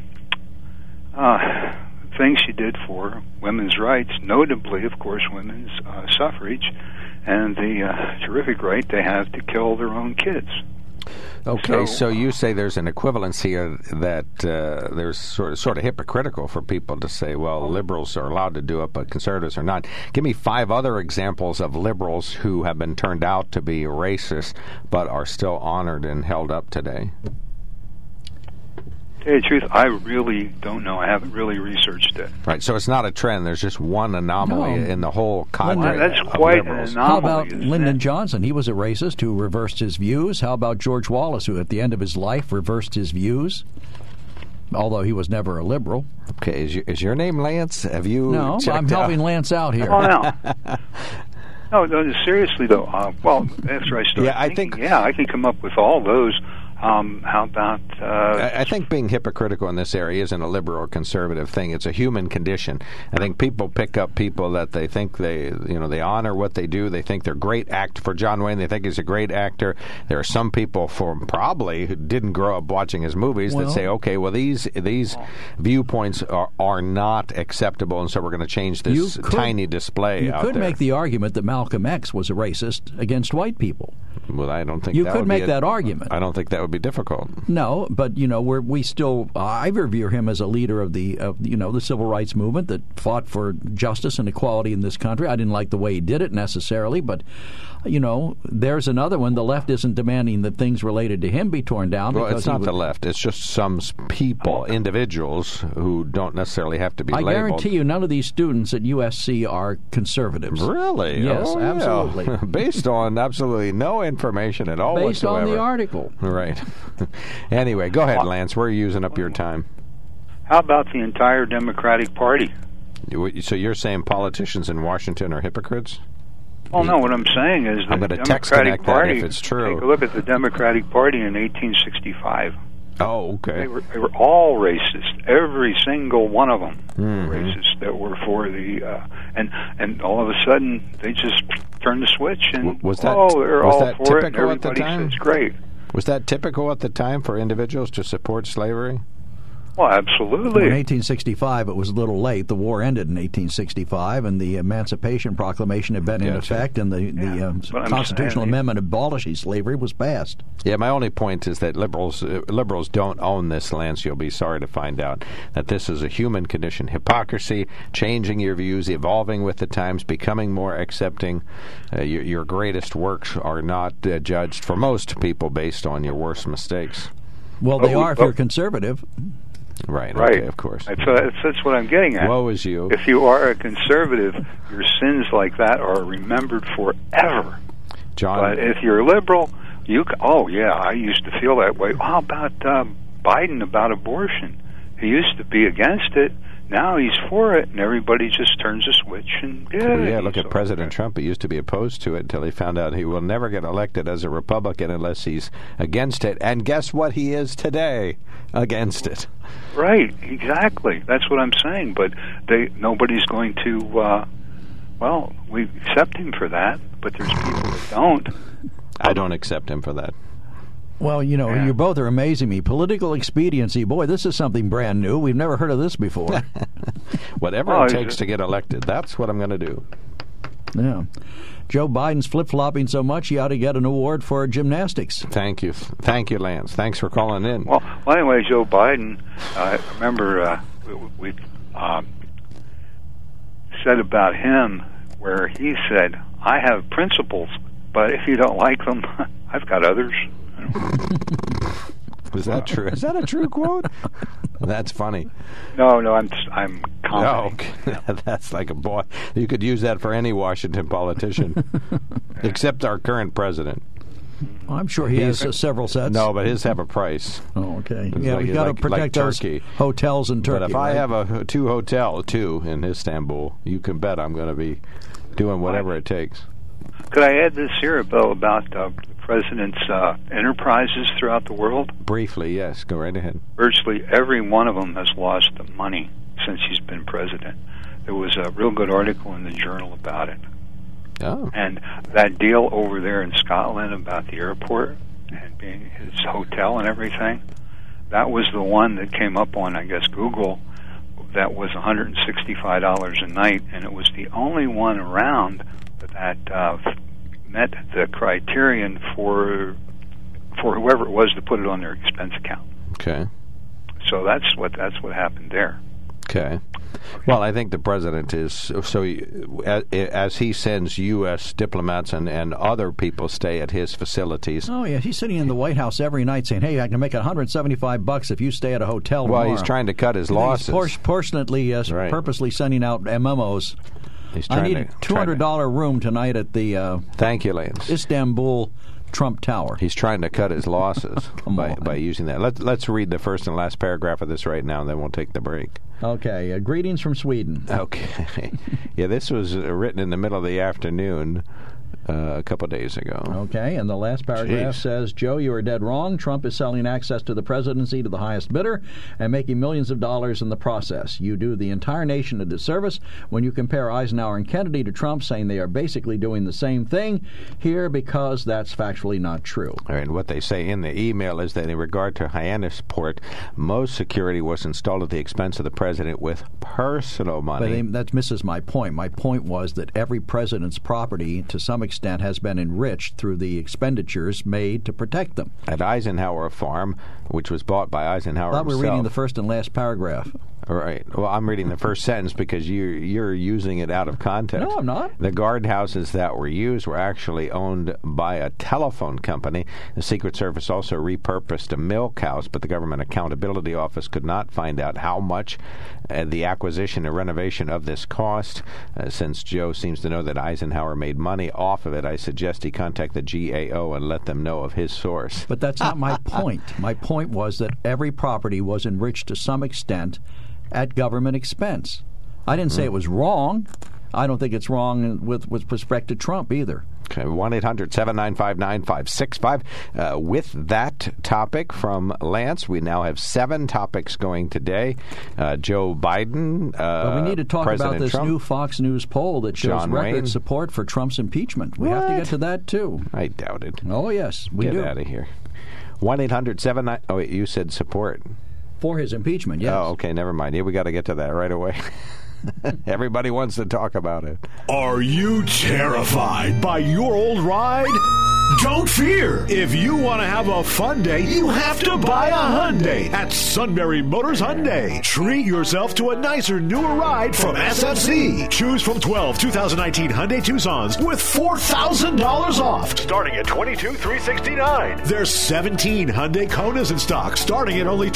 things she did for women's rights, notably, of course, women's suffrage and the terrific right they have to kill their own kids. Okay, so you say there's an equivalency that there's sort of hypocritical for people to say, well, liberals are allowed to do it, but conservatives are not. Give me 5 other examples of liberals who have been turned out to be racist, but are still honored and held up today. To tell you the truth, I really don't know. I haven't really researched it. Right, so it's not a trend. There's just one anomaly in the whole cadre That's of quite liberals. an anomaly. How about isn't Lyndon it? Johnson? He was a racist who reversed his views. How about George Wallace, who at the end of his life reversed his views, although he was never a liberal? Okay, is your name Lance? Have you No, checked I'm helping out? Lance out here. Oh, no. No, seriously, though. After I start thinking, I can come up with all those. How about... I think being hypocritical in this area isn't a liberal or conservative thing. It's a human condition. I think people pick up people that they think they honor what they do. They think they're great actor. For John Wayne, they think he's a great actor. There are some people probably who didn't grow up watching his movies that say, okay, well, these viewpoints are not acceptable, and so we're going to change this tiny display out there. You could make the argument that Malcolm X was a racist against white people. Well, I don't think you that could would make be that argument. I don't think that would be difficult. No, but we still I revere him as a leader of the civil rights movement that fought for justice and equality in this country. I didn't like the way he did it necessarily, but there's another one. The left isn't demanding that things related to him be torn down. Well, because it's not the left. It's just some people, individuals who don't necessarily have to be labeled. I guarantee you, none of these students at USC are conservatives. Really? Yes, oh, absolutely. Yeah. Based on absolutely no information at all Based whatsoever. on the article. Right. Anyway, go ahead, Lance. We're using up your time. How about the entire Democratic Party? So you're saying politicians in Washington are hypocrites? Well, no, what I'm saying is I'm the going to text Democratic connect Party, that if it's true. take a look at the Democratic Party in 1865. Oh, okay. They were all racist. Every single one of them were racist that were for the... and all of a sudden, they just turned the switch and, they're all for it, and everybody says it's great. Was that typical at the time for individuals to support slavery? Well, absolutely. In 1865, it was a little late. The war ended in 1865, and the Emancipation Proclamation had been in effect, and the constitutional amendment abolishing slavery was passed. Yeah, my only point is that liberals don't own this, Lance. You'll be sorry to find out that this is a human condition. Hypocrisy, changing your views, evolving with the times, becoming more accepting. Your greatest works are not judged for most people based on your worst mistakes. Well, they are if you're conservative. Right, okay, of course. That's what I'm getting at. Woe is you. If you are a conservative, your sins like that are remembered forever. John, but if you're a liberal, I used to feel that way. How about Biden about abortion? He used to be against it. Now he's for it, and everybody just turns a switch. And look at President Trump. He used to be opposed to it until he found out he will never get elected as a Republican unless he's against it. And guess what he is today? Against it. Right, exactly. That's what I'm saying. But nobody's going to, we accept him for that, but there's people that don't. I don't accept him for that. Well, you both are amazing me. Political expediency. Boy, this is something brand new. We've never heard of this before. Whatever it takes to get elected, that's what I'm going to do. Yeah. Joe Biden's flip-flopping so much he ought to get an award for gymnastics. Thank you. Thank you, Lance. Thanks for calling in. Well anyway, Joe Biden, I remember we said about him where he said, I have principles, but if you don't like them, I've got others. Is that true? Is that a true quote? That's funny. No, I'm commenting. No, that's like a boy. You could use that for any Washington politician, except our current president. I'm sure he has several sets. No, but his have a price. Oh, okay. It's We've got to protect those hotels in Turkey. But if I have two in Istanbul, you can bet I'm going to be doing whatever it takes. Could I add this here, Bill, about the president's enterprises throughout the world? Briefly, yes. Go right ahead. Virtually every one of them has lost the money since he's been president. There was a real good article in the Journal about it. Oh. And that deal over there in Scotland about the airport and being his hotel and everything, that was the one that came up on, I guess, Google. That was $165 a night, and it was the only one around that met the criterion for whoever it was to put it on their expense account. Okay. So that's what happened there. Okay. Well, I think the president is as he sends U.S. diplomats and other people stay at his facilities. Oh yeah, he's sitting in the White House every night saying, "Hey, I can make $175 if you stay at a hotel tomorrow." Well, he's trying to cut his losses. He's purposely sending out memos. I need a $200 room tonight at the Thank you, Lance. Istanbul Trump Tower. He's trying to cut his losses by using that. Let's read the first and last paragraph of this right now, and then we'll take the break. Okay. Greetings from Sweden. Okay. Yeah, this was written in the middle of the afternoon a couple of days ago. Okay, and the last paragraph says, Joe, you are dead wrong. Trump is selling access to the presidency to the highest bidder and making millions of dollars in the process. You do the entire nation a disservice when you compare Eisenhower and Kennedy to Trump, saying they are basically doing the same thing here because that's factually not true. All right, and what they say in the email is that in regard to Hyannisport, most security was installed at the expense of the president with personal money. But that misses my point. My point was that every president's property, to some extent, has been enriched through the expenditures made to protect them. At Eisenhower Farm, which was bought by Eisenhower himself. I thought we were reading the first and last paragraph. All right. Well, I'm reading the first sentence because you're using it out of context. No, I'm not. The guardhouses that were used were actually owned by a telephone company. The Secret Service also repurposed a milk house, but the Government Accountability Office could not find out how much the acquisition and renovation of this cost. Since Joe seems to know that Eisenhower made money off of it, I suggest he contact the GAO and let them know of his source. But that's not my point. My point was that every property was enriched to some extent at government expense. I didn't say it was wrong. I don't think it's wrong with respect to Trump either. Okay, 1-800-795-9565. With that topic from Lance, we now have 7 topics going today. Joe Biden, but we need to talk President about this Trump, new Fox News poll that shows John record Wayne. support for Trump's impeachment. We have to get to that, too. I doubt it. Oh, yes, we do. Get out of here. 1-800-79... Oh, wait, you said support. For his impeachment, yes. Oh, okay, never mind. Yeah, we got to get to that right away. Everybody wants to talk about it. Are you terrified by your old ride? Don't fear. If you want to have a fun day, you have to buy a Hyundai at Sunbury Motors Hyundai. Treat yourself to a nicer, newer ride from SFC. Choose from 12 2019 Hyundai Tucsons with $4,000 off, starting at $22,369. There's 17 Hyundai Konas in stock, starting at only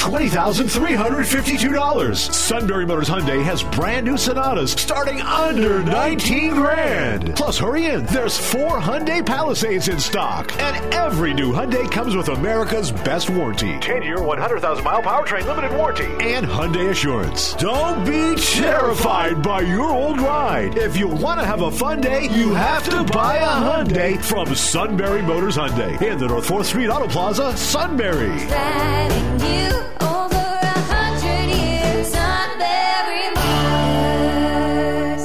$20,352. Sunbury Motors Hyundai has brand new Sonatas starting under $19,000. Plus, hurry in. There's 4 Hyundai Palisades in stock, stock. And every new Hyundai comes with America's best warranty. 10-year, 100,000-mile powertrain limited warranty. And Hyundai Assurance. Don't be terrified by your old ride. If you want to have a fun day, you have to buy a Hyundai from Sunbury Motors Hyundai in the North 4th Street Auto Plaza, Sunbury. Driving you over 100 years, Sunbury Motors.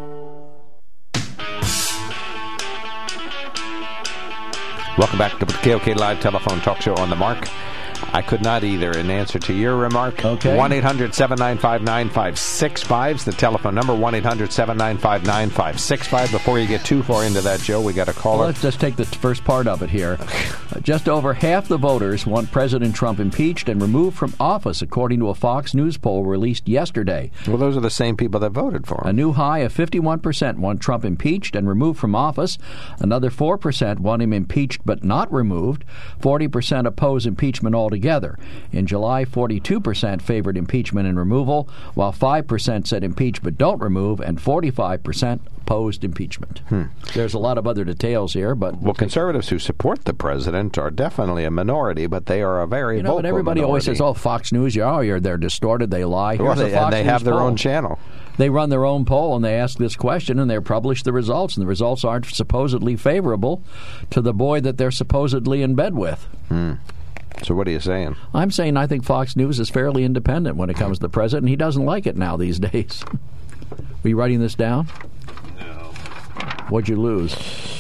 Welcome back to the KOK Live Telephone Talk Show on the Mark. I could not either in answer to your remark. Okay. 1-800-795-9565 is the telephone number, 1-800-795-9565. Before you get too far into that, Joe, we got a caller. Well, let's just take the first part of it here. Just over half the voters want President Trump impeached and removed from office, according to a Fox News poll released yesterday. Well, those are the same people that voted for him. A new high of 51% want Trump impeached and removed from office. Another 4% want him impeached but not removed. 40% oppose impeachment altogether. In July, 42% favored impeachment and removal, while 5% said impeach but don't remove, and 45% opposed impeachment. There's a lot of other details here, but... Well, conservatives who support the president are definitely a minority, but they are a very vocal but everybody minority. always says, oh, Fox News, they're distorted, they lie. Well, Here's a Fox and they News have their poll. own channel. They run their own poll, and they ask this question, and they publish the results, and the results aren't supposedly favorable to the boy that they're supposedly in bed with. So what are you saying? I'm saying I think Fox News is fairly independent when it comes to the president, and he doesn't like it now these days. Were you writing this down? No. What'd you lose?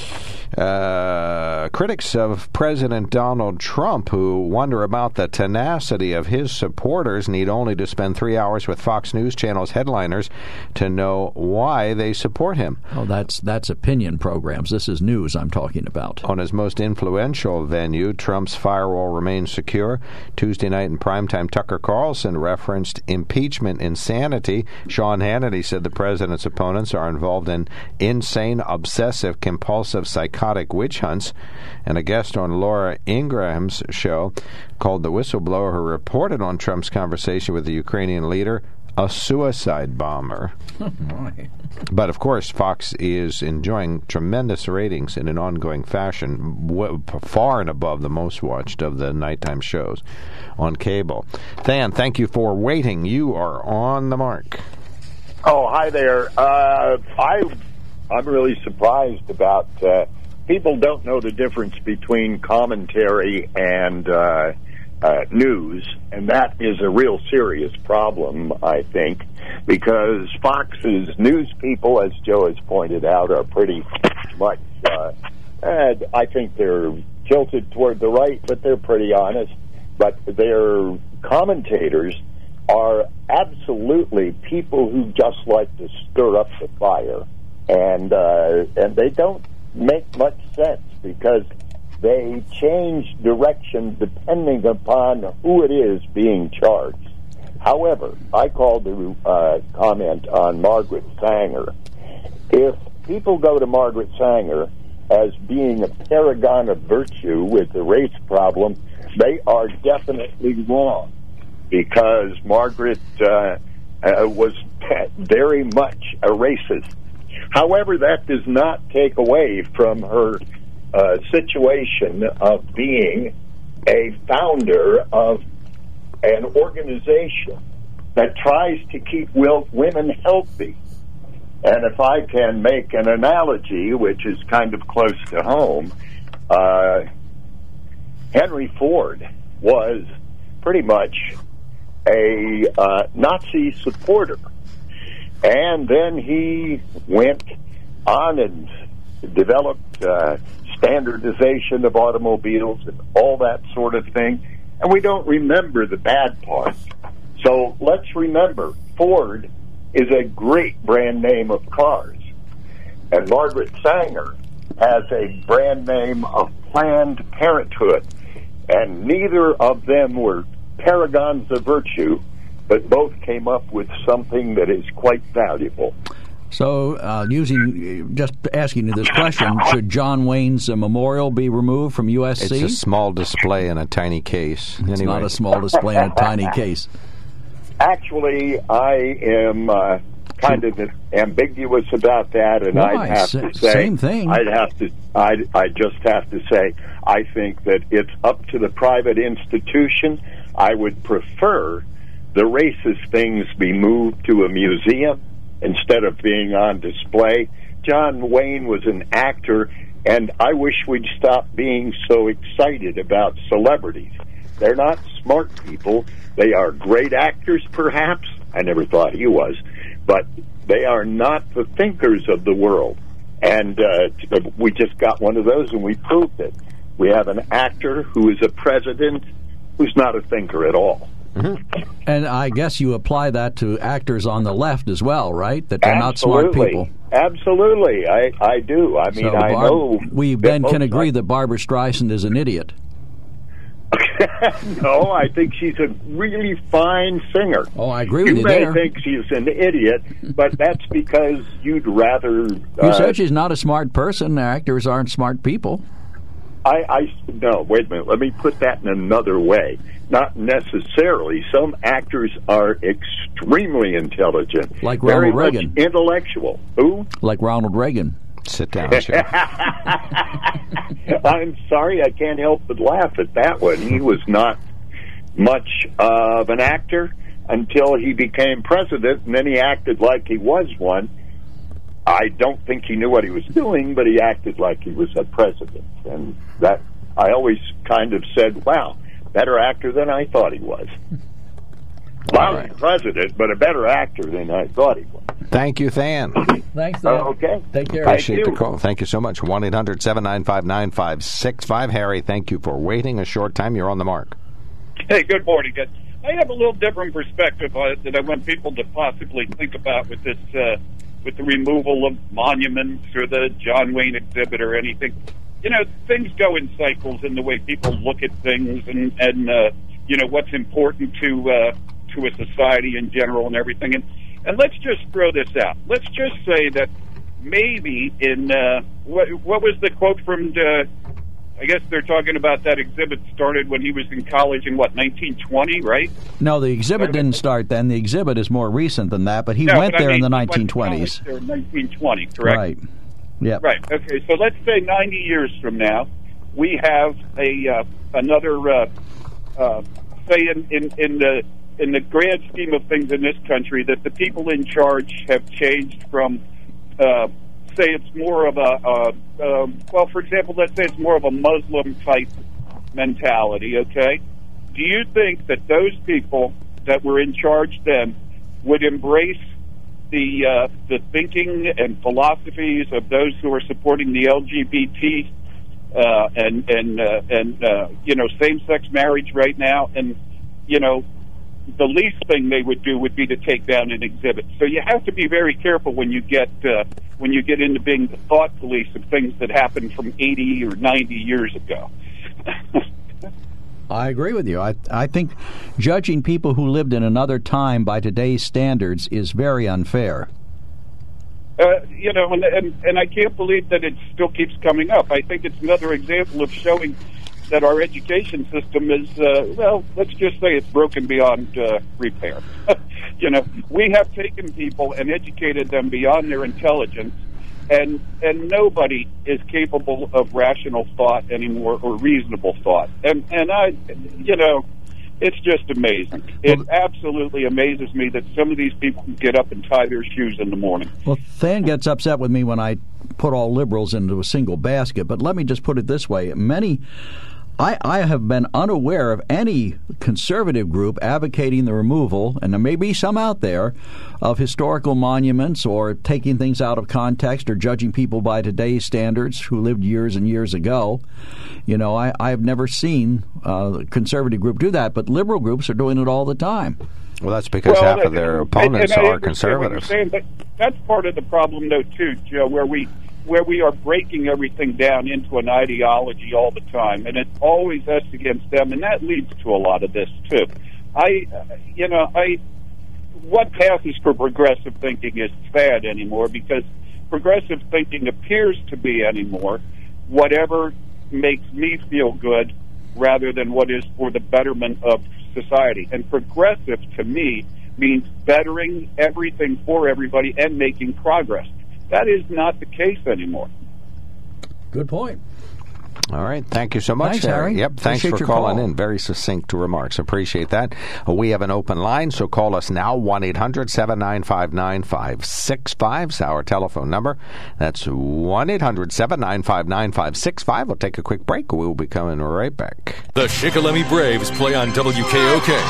Critics of President Donald Trump who wonder about the tenacity of his supporters need only to spend 3 hours with Fox News Channel's headliners to know why they support him. Oh, that's opinion programs. This is news I'm talking about. On his most influential venue, Trump's firewall remains secure. Tuesday night in primetime, Tucker Carlson referenced impeachment insanity. Sean Hannity said the president's opponents are involved in insane, obsessive, compulsive, psychotic witch hunts. And a guest on Laura Ingram's show called the whistleblower who reported on Trump's conversation with the Ukrainian leader a suicide bomber. But, of course, Fox is enjoying tremendous ratings in an ongoing fashion, far and above the most watched of the nighttime shows on cable. Than, thank you for waiting. You are on the mark. Oh, hi there. I'm really surprised about people don't know the difference between commentary and news, and that is a real serious problem, I think, because Fox's news people, as Joe has pointed out, are pretty much, I think they're tilted toward the right, but they're pretty honest. But their commentators are absolutely people who just like to stir up the fire, and they don't make much sense because they change direction depending upon who it is being charged. However, I called to comment on Margaret Sanger. If people go to Margaret Sanger as being a paragon of virtue with the race problem, they are definitely wrong, because Margaret was very much a racist. However, that does not take away from her situation of being a founder of an organization that tries to keep women healthy. And if I can make an analogy, which is kind of close to home, Henry Ford was pretty much a Nazi supporter. And then he went on and developed standardization of automobiles and all that sort of thing. And we don't remember the bad parts. So let's remember, Ford is a great brand name of cars. And Margaret Sanger has a brand name of Planned Parenthood. And neither of them were paragons of virtue, but both came up with something that is quite valuable. So, just asking you this question, should John Wayne's memorial be removed from USC? It's a small display in a tiny case. It's not a small display in a tiny case. Actually, I am kind of ambiguous about that, and Why? I'd have to say, same thing. I just have to say, I think that it's up to the private institution. I would prefer the racist things be moved to a museum instead of being on display. John Wayne was an actor, and I wish we'd stop being so excited about celebrities. They're not smart people. They are great actors, perhaps. I never thought he was. But they are not the thinkers of the world. And we just got one of those, and we proved it. We have an actor who is a president who's not a thinker at all. Mm-hmm. And I guess you apply that to actors on the left as well, right? That they're not smart people. Absolutely. I do. I mean, I know. We then can agree that Barbra Streisand is an idiot. No, I think she's a really fine singer. Oh, I agree with you there. You may think she's an idiot, but that's because you'd rather... You said she's not a smart person. Actors aren't smart people. No, wait a minute. Let me put that in another way. Not necessarily. Some actors are extremely intelligent. Like Ronald very Reagan. Much intellectual. Who? Like Ronald Reagan. Sit down, sir. I'm sorry, I can't help but laugh at that one. He was not much of an actor until he became president, and then he acted like he was one. I don't think he knew what he was doing, but he acted like he was a president. And that, I always kind of said, wow, better actor than I thought he was. Lousy president, but a better actor than I thought he was. Thank you, Than. Thanks, Dan. Okay. Take care. Appreciate the call. Thank you so much. 1-800-795-9565. Harry, thank you for waiting a short time. You're on the mark. Hey, good morning, guys. I have a little different perspective that I want people to possibly think about with this, with the removal of monuments or the John Wayne exhibit or anything. You know, things go in cycles in the way people look at things and you know, what's important to a society in general and everything. And let's just throw this out. Let's just say that maybe in, what was the quote from, I guess they're talking about that exhibit started when he was in college in, 1920, right? No, the exhibit didn't start then. The exhibit is more recent than that, but he went there in the 1920s. There in 1920, correct? Right. Yeah. Right. Okay, so let's say 90 years from now, we have another, say in the grand scheme of things in this country, that the people in charge have changed from, say it's more of well, for example, let's say it's more of a Muslim-type mentality, okay? Do you think that those people that were in charge then would embrace the thinking and philosophies of those who are supporting the LGBT and you know, same-sex marriage right now? And, you know, the least thing they would do would be to take down an exhibit. So you have to be very careful when you get into being the thought police of things that happened from 80 or 90 years ago. I agree with you. I think judging people who lived in another time by today's standards is very unfair. You know, and I can't believe that it still keeps coming up. I think it's another example of showing that our education system is, well, let's just say it's broken beyond repair. You know, we have taken people and educated them beyond their intelligence, and nobody is capable of rational thought anymore or reasonable thought. And I, you know, it's just amazing. It absolutely amazes me that some of these people can get up and tie their shoes in the morning. Well, Than gets upset with me when I put all liberals into a single basket, but let me just put it this way. I have been unaware of any conservative group advocating the removal, and there may be some out there, of historical monuments or taking things out of context or judging people by today's standards who lived years and years ago. You know, I have never seen a conservative group do that, but liberal groups are doing it all the time. Well, that's because half of their opponents are conservatives. But that's part of the problem, though, too, Joe, where we are breaking everything down into an ideology all the time, and it's always us against them, and that leads to a lot of this, too. What passes for progressive thinking is sad anymore, because progressive thinking appears to be anymore whatever makes me feel good rather than what is for the betterment of society. And progressive, to me, means bettering everything for everybody and making progress. That is not the case anymore. Good point. All right. Thank you so much, Thanks, Harry. Yep. Thanks Appreciate for your calling call. in. Very succinct remarks. Appreciate that. We have an open line, so call us now, 1-800-795-9565 is our telephone number. That's 1-800-795-9565. We'll take a quick break. We'll be coming right back. The Shikellamy Braves play on WKOK.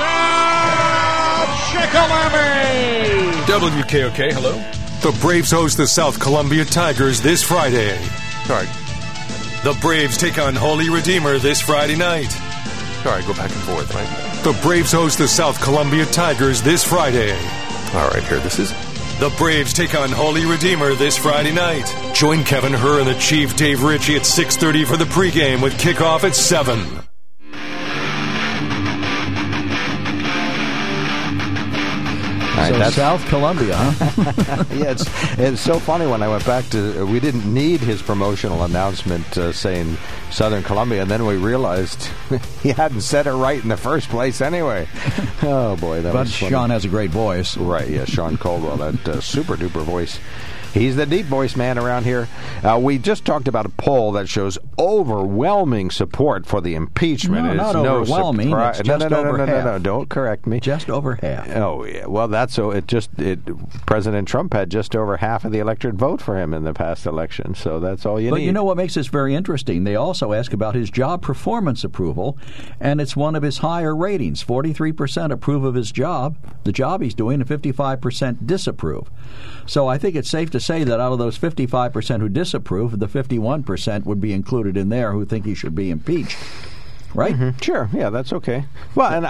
Shikellamy! WKOK, hello? The Braves host the South Columbia Tigers this Friday. Sorry. The Braves take on Holy Redeemer this Friday night. Sorry, go back and forth, right? The Braves host the South Columbia Tigers this Friday. All right, here, this is... The Braves take on Holy Redeemer this Friday night. Join Kevin Herr and the Chief Dave Ritchie at 6:30 for the pregame with kickoff at 7. All right, So South Columbia, huh? Yeah, it's so funny when I went back to, we didn't need his promotional announcement saying Southern Columbia, and then we realized he hadn't said it right in the first place anyway. Oh, boy, that But was funny. Sean has a great voice. Right, yeah, Sean Caldwell, that super-duper voice. He's the deep voice man around here. We just talked about a poll that shows overwhelming support for the impeachment. No, It's not no overwhelming. surprise. It's just over half. No, don't correct me. Just over half. Oh, yeah. Well, that's so. President Trump had just over half of the electorate vote for him in the past election, so that's all you need. But you know what makes this very interesting? They also ask about his job performance approval, and it's one of his higher ratings. 43% approve of his job, the job he's doing, and 55% disapprove. So I think it's safe to say that out of those 55% who disapprove, the 51% would be included in there who think he should be impeached. Right? Mm-hmm. Sure. Yeah, that's okay. Well, and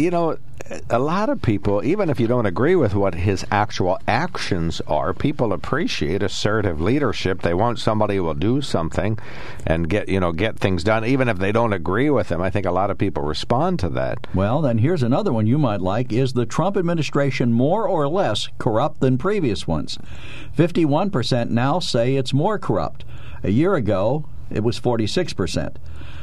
a lot of people, even if you don't agree with what his actual actions are, people appreciate assertive leadership. They want somebody who will do something and get things done, even if they don't agree with them. I think a lot of people respond to that. Well, then here's another one you might like. Is the Trump administration more or less corrupt than previous ones? 51% now say it's more corrupt. A year ago, it was 46%.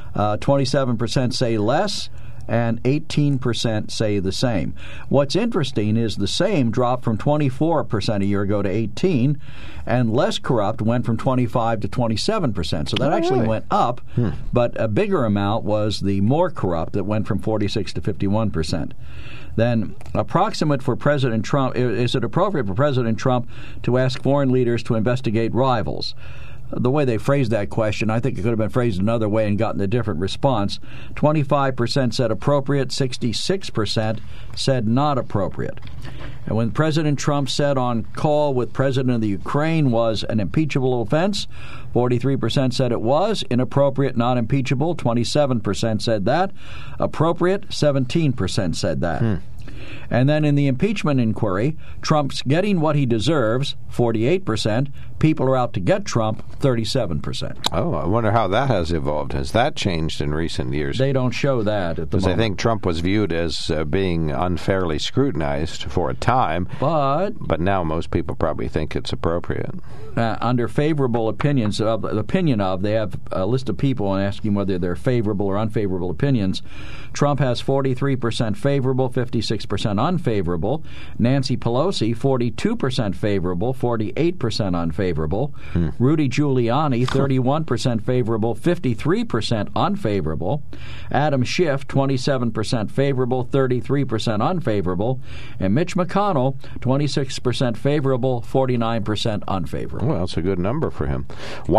27% say less, and 18% say the same. What's interesting is the same dropped from 24% a year ago to 18%, and less corrupt went from 25% to 27%. So that actually went up, but a bigger amount was the more corrupt that went from 46% to 51%. Then, approximate for President Trump, is it appropriate for President Trump to ask foreign leaders to investigate rivals? The way they phrased that question, I think it could have been phrased another way and gotten a different response. 25% said appropriate, 66% said not appropriate. And when President Trump said on call with President of the Ukraine was an impeachable offense, 43% said it was. Inappropriate, not impeachable, 27% said that. Appropriate, 17% said that. And then in the impeachment inquiry, Trump's getting what he deserves, 48%. People are out to get Trump, 37%. Oh, I wonder how that has evolved. Has that changed in recent years? They don't show that at the Because moment. I think Trump was viewed as being unfairly scrutinized for a time. But now most people probably think it's appropriate. Under favorable opinions, they have a list of people and asking whether they're favorable or unfavorable opinions. Trump has 43% favorable, 56% unfavorable. Nancy Pelosi, 42% favorable, 48% unfavorable. Rudy Giuliani, 31% favorable, 53% unfavorable. Adam Schiff, 27% favorable, 33% unfavorable. And Mitch McConnell, 26% favorable, 49% unfavorable. Well, that's a good number for him.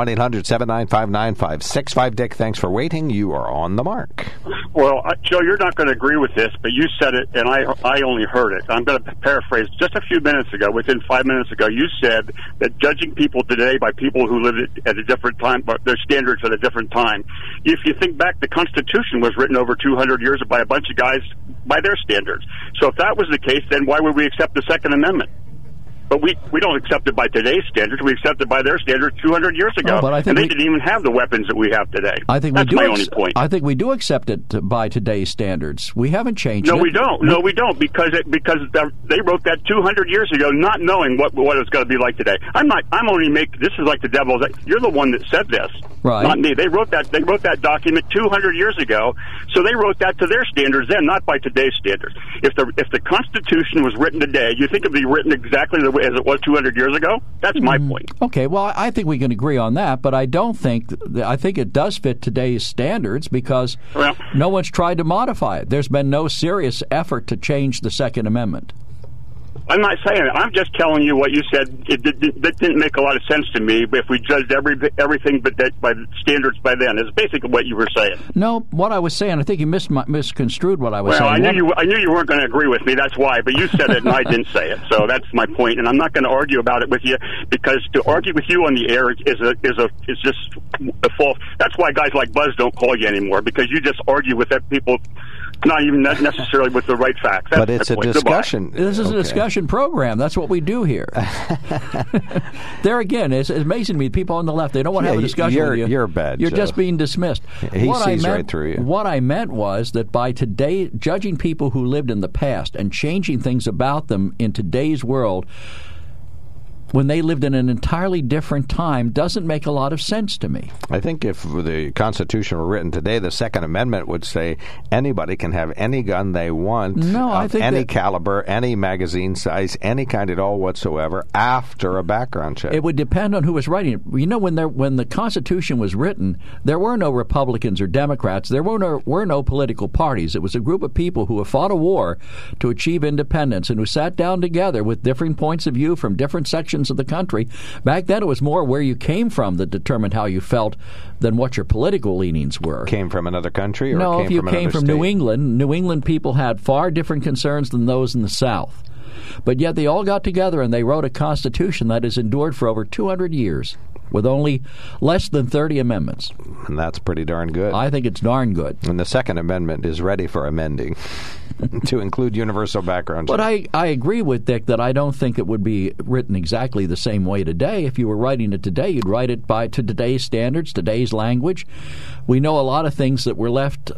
1-800-795-9565. Dick, thanks for waiting. You are on the mark. Well, Joe, you're not going to agree with this, but you said it, and I only heard it. I'm going to paraphrase. Just a few minutes ago, within 5 minutes ago, you said that judging people today by people who lived at a different time, but their standards at a different time. If you think back, the Constitution was written over 200 years by a bunch of guys by their standards. So if that was the case, then why would we accept the Second Amendment? But we don't accept it by today's standards. We accept it by their standards 200 years ago. Oh, but I think and they didn't even have the weapons that we have today. I think That's we do my only point. I think we do accept it by today's standards. We haven't changed it. No, we don't. No, we don't, because they wrote that 200 years ago, not knowing what it's going to be like today. This is like the devil's. You're the one that said this, right? Not me. They wrote that document 200 years ago, so they wrote that to their standards then, not by today's standards. If the Constitution was written today, you think it'd be written exactly the way as it was 200 years ago? That's my point. Okay, well, I think we can agree on that, but I don't think I think it does fit today's standards because no one's tried to modify it. There's been no serious effort to change the Second Amendment. I'm not saying it. I'm just telling you what you said. That didn't make a lot of sense to me. If we judged everything but that by standards by then, is basically what you were saying. No, what I was saying, I think you misconstrued what I was saying. Well, I knew you weren't going to agree with me. That's why. But you said it, and I didn't say it. So that's my point. And I'm not going to argue about it with you because to argue with you on the air is just a false. That's why guys like Buzz don't call you anymore, because you just argue with people. Not even necessarily with the right facts. That's but it's a discussion. This is a discussion program. That's what we do here. There again, it's amazing to me. People on the left, they don't want to have a discussion with you. You're bad. You're Joe. just being dismissed. He sees right through you. What I meant was that by today, judging people who lived in the past and changing things about them in today's world, when they lived in an entirely different time, doesn't make a lot of sense to me. I think if the Constitution were written today, the Second Amendment would say anybody can have any gun they want, any caliber, any magazine size, any kind at all whatsoever, after a background check. It would depend on who was writing it. You know, when the Constitution was written, there were no Republicans or Democrats. There were no political parties. It was a group of people who have fought a war to achieve independence and who sat down together with differing points of view from different sections of the country. Back then, it was more where you came from that determined how you felt than what your political leanings were. Came from another country? Or no, if you came from state? New England people had far different concerns than those in the South. But yet they all got together and they wrote a Constitution that has endured for over 200 years with only less than 30 amendments. And that's pretty darn good. I think it's darn good. And the Second Amendment is ready for amending to include universal background checks. But I agree with Dick that I don't think it would be written exactly the same way today. If you were writing it today, you'd write it to today's standards, today's language. We know a lot of things that were left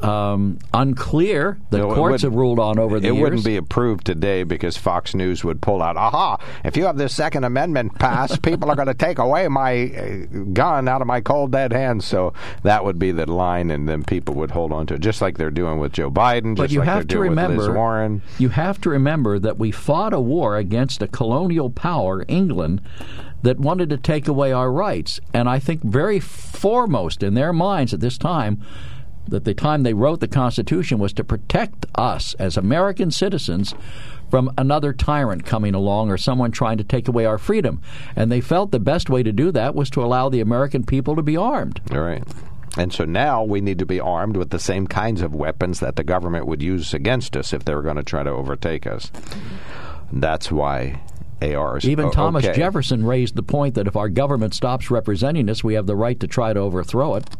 unclear that courts have ruled on over the years. It wouldn't be approved today because Fox News would pull out, if you have this Second Amendment passed, people are going to take away my gun out of my cold, dead hands. So that would be the line, and then people would hold on to it, just like they're doing with Joe Biden, just like they're doing with Liz Warren. You have to remember that we fought a war against a colonial power, England, that wanted to take away our rights. And I think very foremost in their minds at this time, that the time they wrote the Constitution was to protect us as American citizens from another tyrant coming along or someone trying to take away our freedom. And they felt the best way to do that was to allow the American people to be armed. All right. And so now we need to be armed with the same kinds of weapons that the government would use against us if they were going to try to overtake us. That's why ARs. Even Thomas Jefferson raised the point that if our government stops representing us, we have the right to try to overthrow it.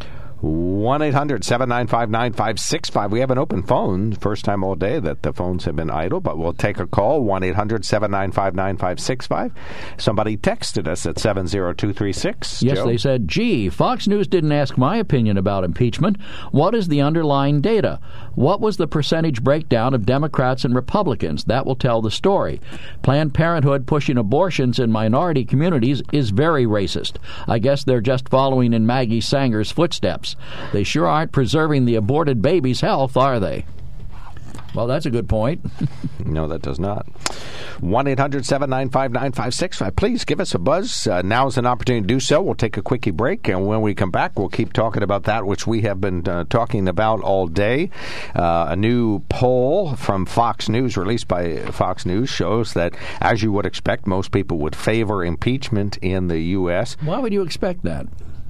1-800-795-9565. We have an open phone. First time all day that the phones have been idle, but we'll take a call. 1-800-795-9565. Somebody texted us at 70236. Yes, Joe? They said, gee, Fox News didn't ask my opinion about impeachment. What is the underlying data? What was the percentage breakdown of Democrats and Republicans? That will tell the story. Planned Parenthood pushing abortions in minority communities is very racist. I guess they're just following in Maggie Sanger's footsteps. They sure aren't preserving the aborted baby's health, are they? Well, that's a good point. No, that does not. 1-800-795-9565. Please give us a buzz. Now's an opportunity to do so. We'll take a quickie break, and when we come back, we'll keep talking about that which we have been talking about all day. A new poll from Fox News, released by Fox News, shows that, as you would expect, most people would favor impeachment in the U.S. Why would you expect that?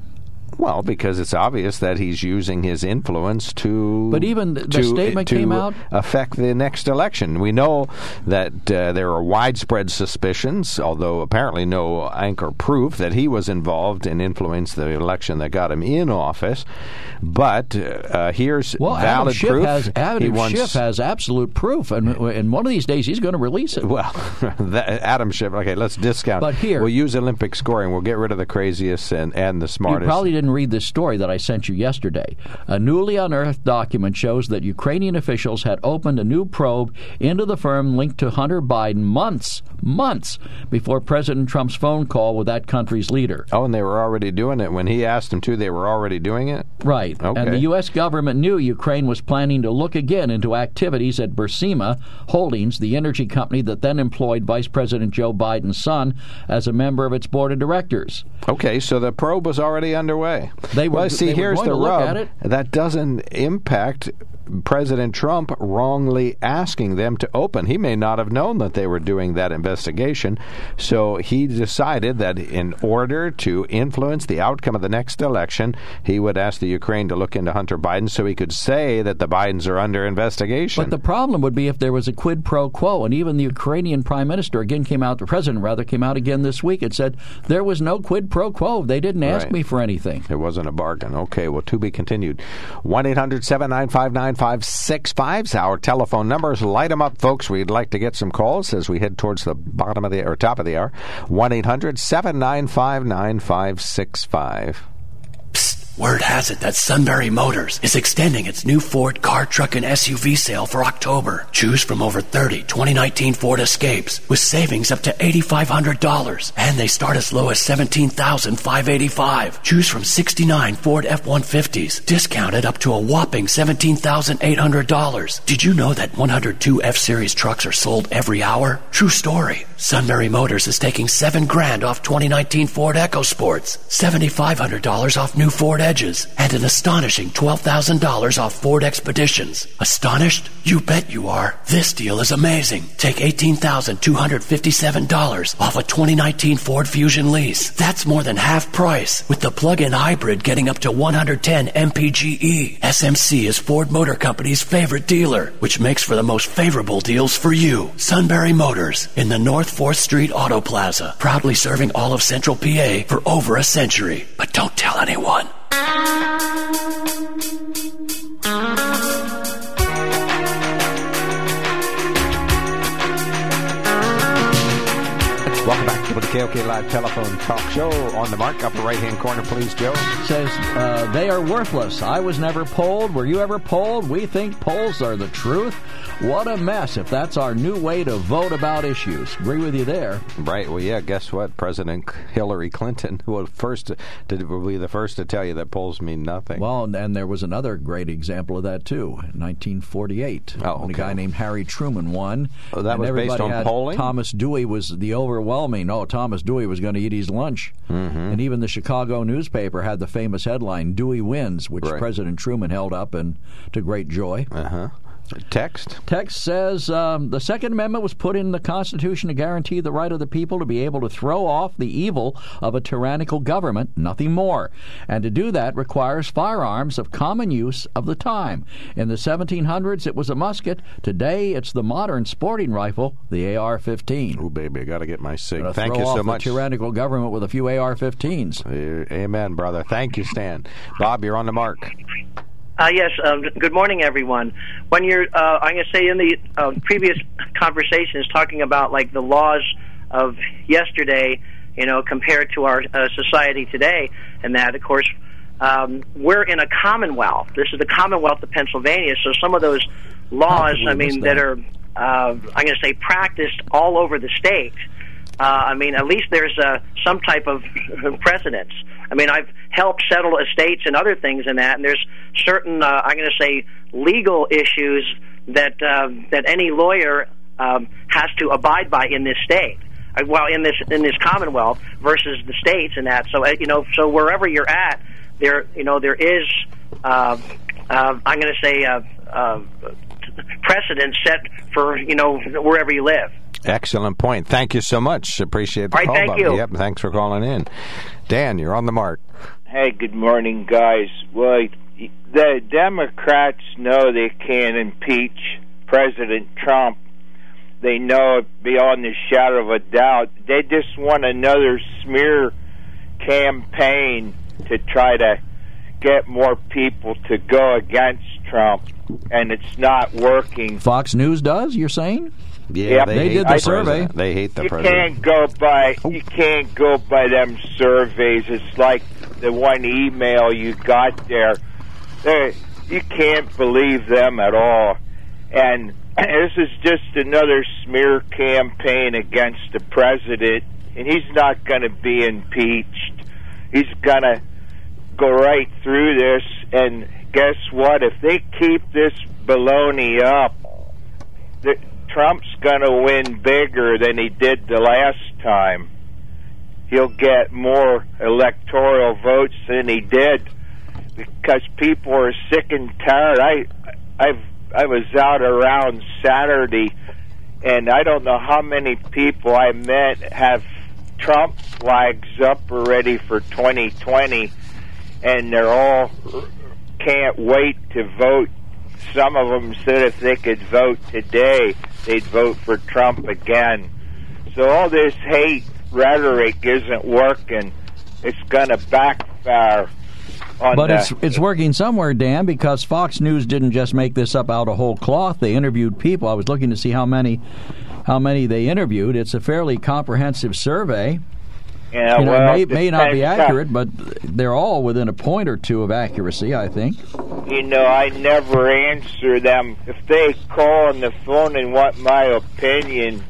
Well, because it's obvious that he's using his influence to... But even the statement came out... affect the next election. We know that there are widespread suspicions, although apparently no anchor proof, that he was involved in influencing the election that got him in office. But here's valid proof. Adam Schiff has absolute proof, and one of these days he's going to release it. Well, Adam Schiff, okay, let's discount. But here... We'll use Olympic scoring. We'll get rid of the craziest and the smartest. You probably didn't read this story that I sent you yesterday. A newly unearthed document shows that Ukrainian officials had opened a new probe into the firm linked to Hunter Biden months before President Trump's phone call with that country's leader. Oh, and they were already doing it? When he asked them to, they were already doing it? Right. Okay. And the U.S. government knew Ukraine was planning to look again into activities at Burisma Holdings, the energy company that then employed Vice President Joe Biden's son as a member of its board of directors. Okay, so the probe was already underway. Here's the rub. That doesn't impact President Trump wrongly asking them to open. He may not have known that they were doing that investigation, so he decided that in order to influence the outcome of the next election, he would ask the Ukraine to look into Hunter Biden so he could say that the Bidens are under investigation. But the problem would be if there was a quid pro quo, and even the Ukrainian the president came out again this week and said there was no quid pro quo. They didn't ask me for anything. It wasn't a bargain. Okay, well, to be continued. 1-800-795-9565 is our telephone numbers. Light them up, folks. We'd like to get some calls as we head towards the bottom of the or top of the hour. 1-800-795-9565. Word has it that Sunbury Motors is extending its new Ford car, truck, and SUV sale for October. Choose from over 30 2019 Ford Escapes with savings up to $8,500. And they start as low as $17,585. Choose from 69 Ford F-150s, discounted up to a whopping $17,800. Did you know that 102 F-Series trucks are sold every hour? True story. Sunbury Motors is taking $7,000 off 2019 Ford EcoSports, $7,500 off new Ford Edges, and an astonishing $12,000 off Ford Expeditions. Astonished? You bet you are. This deal is amazing. Take $18,257 off a 2019 Ford Fusion lease. That's more than half price, with the plug-in hybrid getting up to 110 mpge. SMC is Ford Motor Company's favorite dealer, which makes for the most favorable deals for you. Sunbury Motors in the North 4th Street Auto Plaza, proudly serving all of Central PA for over a century. But don't tell anyone. Welcome back to the KOK Live Telephone Talk Show. On the mark, upper right-hand corner, please, Joe. Says, they are worthless. I was never polled. Were you ever polled? We think polls are the truth. What a mess if that's our new way to vote about issues. Agree with you there. Right. Well, yeah, guess what? President Hillary Clinton will be the first to tell you that polls mean nothing. Well, and there was another great example of that, too, in 1948. When a guy named Harry Truman won. Oh, that was based on polling? Thomas Dewey was the overwhelming. Oh, Thomas Dewey was going to eat his lunch. Mm-hmm. And even the Chicago newspaper had the famous headline, Dewey wins, which President Truman held up and to great joy. Uh-huh. Text says the Second Amendment was put in the Constitution to guarantee the right of the people to be able to throw off the evil of a tyrannical government, nothing more. And to do that requires firearms of common use of the time. In the 1700s, it was a musket. Today, it's the modern sporting rifle, the AR-15. Oh, baby, I got to get my SIG. Thank you so much. The tyrannical government with a few AR-15s. Amen, brother. Thank you, Stan. Bob, you're on the mark. Yes, good morning, everyone. When you're, I'm going to say in the previous conversations talking about like the laws of yesterday, compared to our society today, and that, of course, we're in a commonwealth. This is the Commonwealth of Pennsylvania, so some of those laws, that are, I'm going to say, practiced all over the state. At least there's some type of precedence. I've helped settle estates and other things in that, and there's certain, I'm going to say, legal issues that any lawyer has to abide by in this state. In this Commonwealth versus the states and that. So so wherever you're at, there is I'm going to say precedent set for wherever you live. Excellent point. Thank you so much. Appreciate the call, thank Bob. you. Yep, thanks for calling in. Dan, you're on the mark. Hey, good morning, guys. Well, the Democrats know they can't impeach President Trump. They know it beyond the shadow of a doubt. They just want another smear campaign to try to get more people to go against Trump, and it's not working. Fox News does, you're saying? Yeah, Yep. They did the survey. President. They hate the You president. you can't go by them surveys. It's like the one email you got there. You can't believe them at all. And this is just another smear campaign against the president, and he's not going to be impeached. He's going to go right through this, and guess what? If they keep this baloney up, Trump's going to win bigger than he did the last time. He'll get more electoral votes than he did because people are sick and tired. I was out around Saturday, and I don't know how many people I met have Trump flags up already for 2020, and they're all can't wait to vote. Some of them said if they could vote today, they'd vote for Trump again. So all this hate rhetoric isn't working. It's going to backfire. But it's working somewhere, Dan, because Fox News didn't just make this up out of whole cloth. They interviewed people. I was looking to see how many they interviewed. It's a fairly comprehensive survey. Yeah, it may not be accurate, but they're all within a point or two of accuracy, I think. I never answer them. If they call on the phone and want my opinion,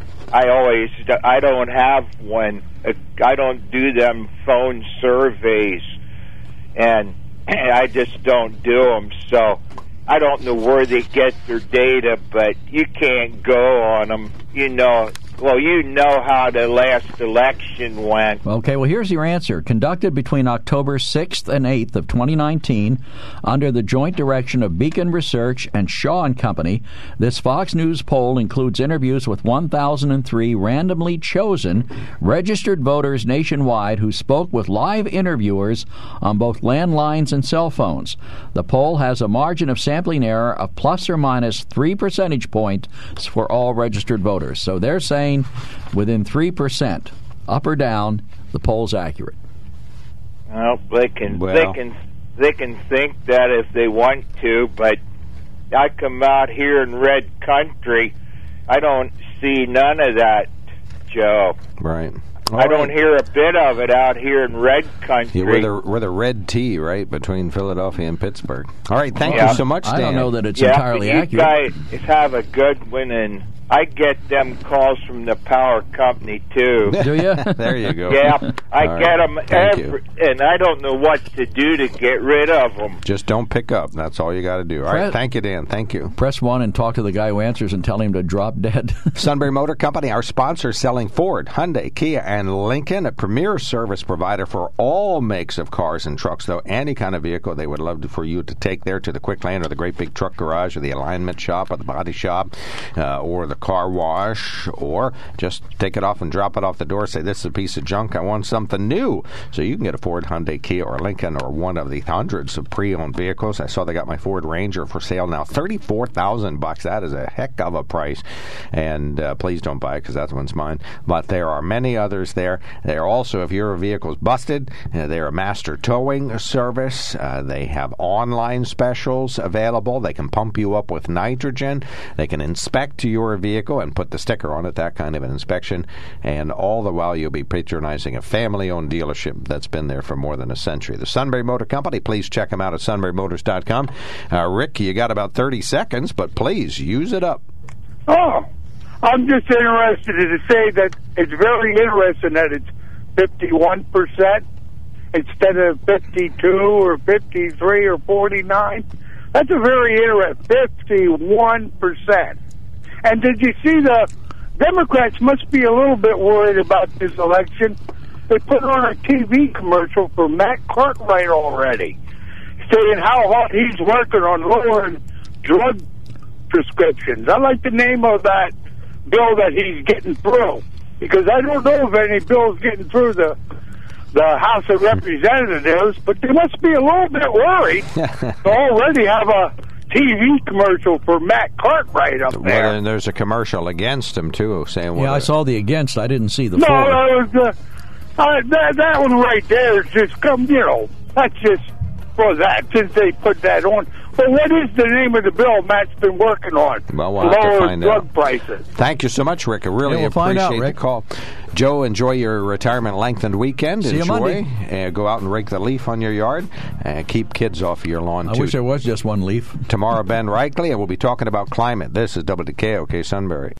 I don't have one. I don't do them phone surveys, and I just don't do them. So I don't know where they get their data, but you can't go on them. Well, you know how the last election went. Okay, well, here's your answer. Conducted between October 6th and 8th of 2019 under the joint direction of Beacon Research and Shaw & Company, this Fox News poll includes interviews with 1,003 randomly chosen registered voters nationwide who spoke with live interviewers on both landlines and cell phones. The poll has a margin of sampling error of plus or minus 3 percentage points for all registered voters. So they're saying within 3%, up or down, the poll's accurate. Well, they can think that if they want to, but I come out here in red country, I don't see none of that, Joe. Right. I don't hear a bit of it out here in red country. Yeah, we're the red T, right, between Philadelphia and Pittsburgh. All right, thank you so much, Dan. I don't know that it's entirely accurate. You guys have a good one, and I get them calls from the power company, too. Do you? There you go. Yeah, I get them and I don't know what to do to get rid of them. Just don't pick up. That's all you got to do. All right, thank you, Dan. Thank you. Press 1 and talk to the guy who answers and tell him to drop dead. Sunbury Motor Company, our sponsor, selling Ford, Hyundai, Kia, and Lincoln, a premier service provider for all makes of cars and trucks, though any kind of vehicle they would love for you to take there to the Quick Lane or the Great Big Truck Garage or the alignment shop or the body shop or the car wash, or just take it off and drop it off the door. Say, this is a piece of junk. I want something new. So you can get a Ford, Hyundai, Kia, or Lincoln, or one of the hundreds of pre-owned vehicles. I saw they got my Ford Ranger for sale now, $34,000. That is a heck of a price. And please don't buy it because that one's mine. But there are many others there. They're also, if your vehicle's busted, they're a master towing service. They have online specials available. They can pump you up with nitrogen. They can inspect your vehicle and put the sticker on it, that kind of an inspection, and all the while you'll be patronizing a family-owned dealership that's been there for more than a century. The Sunbury Motor Company, please check them out at sunburymotors.com. Rick, you got about 30 seconds, but please use it up. Oh, I'm just interested to say that it's very interesting that it's 51% instead of 52 or 53 or 49. That's a very interesting 51%. And did you see the Democrats must be a little bit worried about this election? They put on a TV commercial for Matt Cartwright already, saying how hard he's working on lowering drug prescriptions. I like the name of that bill that he's getting through, because I don't know if any bill's getting through the the House of Representatives, but they must be a little bit worried to already have a TV commercial for Matt Cartwright up there. Well, and there's a commercial against him, too, saying... Yeah, I saw the against. I didn't see the No, for. that one right there is just that's just for that, since they put that on. But what is the name of the bill Matt's been working on? Well, we'll have to Lower find drug out. prices. Thank you so much, Rick. I really we'll find appreciate out, Rick. the call. Joe, enjoy your retirement lengthened weekend. See you enjoy. Monday. Go out and rake the leaf on your yard. Keep kids off of your lawn, I too. wish there was just one leaf. Tomorrow, Ben Reichley, and we'll be talking about climate. This is WKOK Sunbury.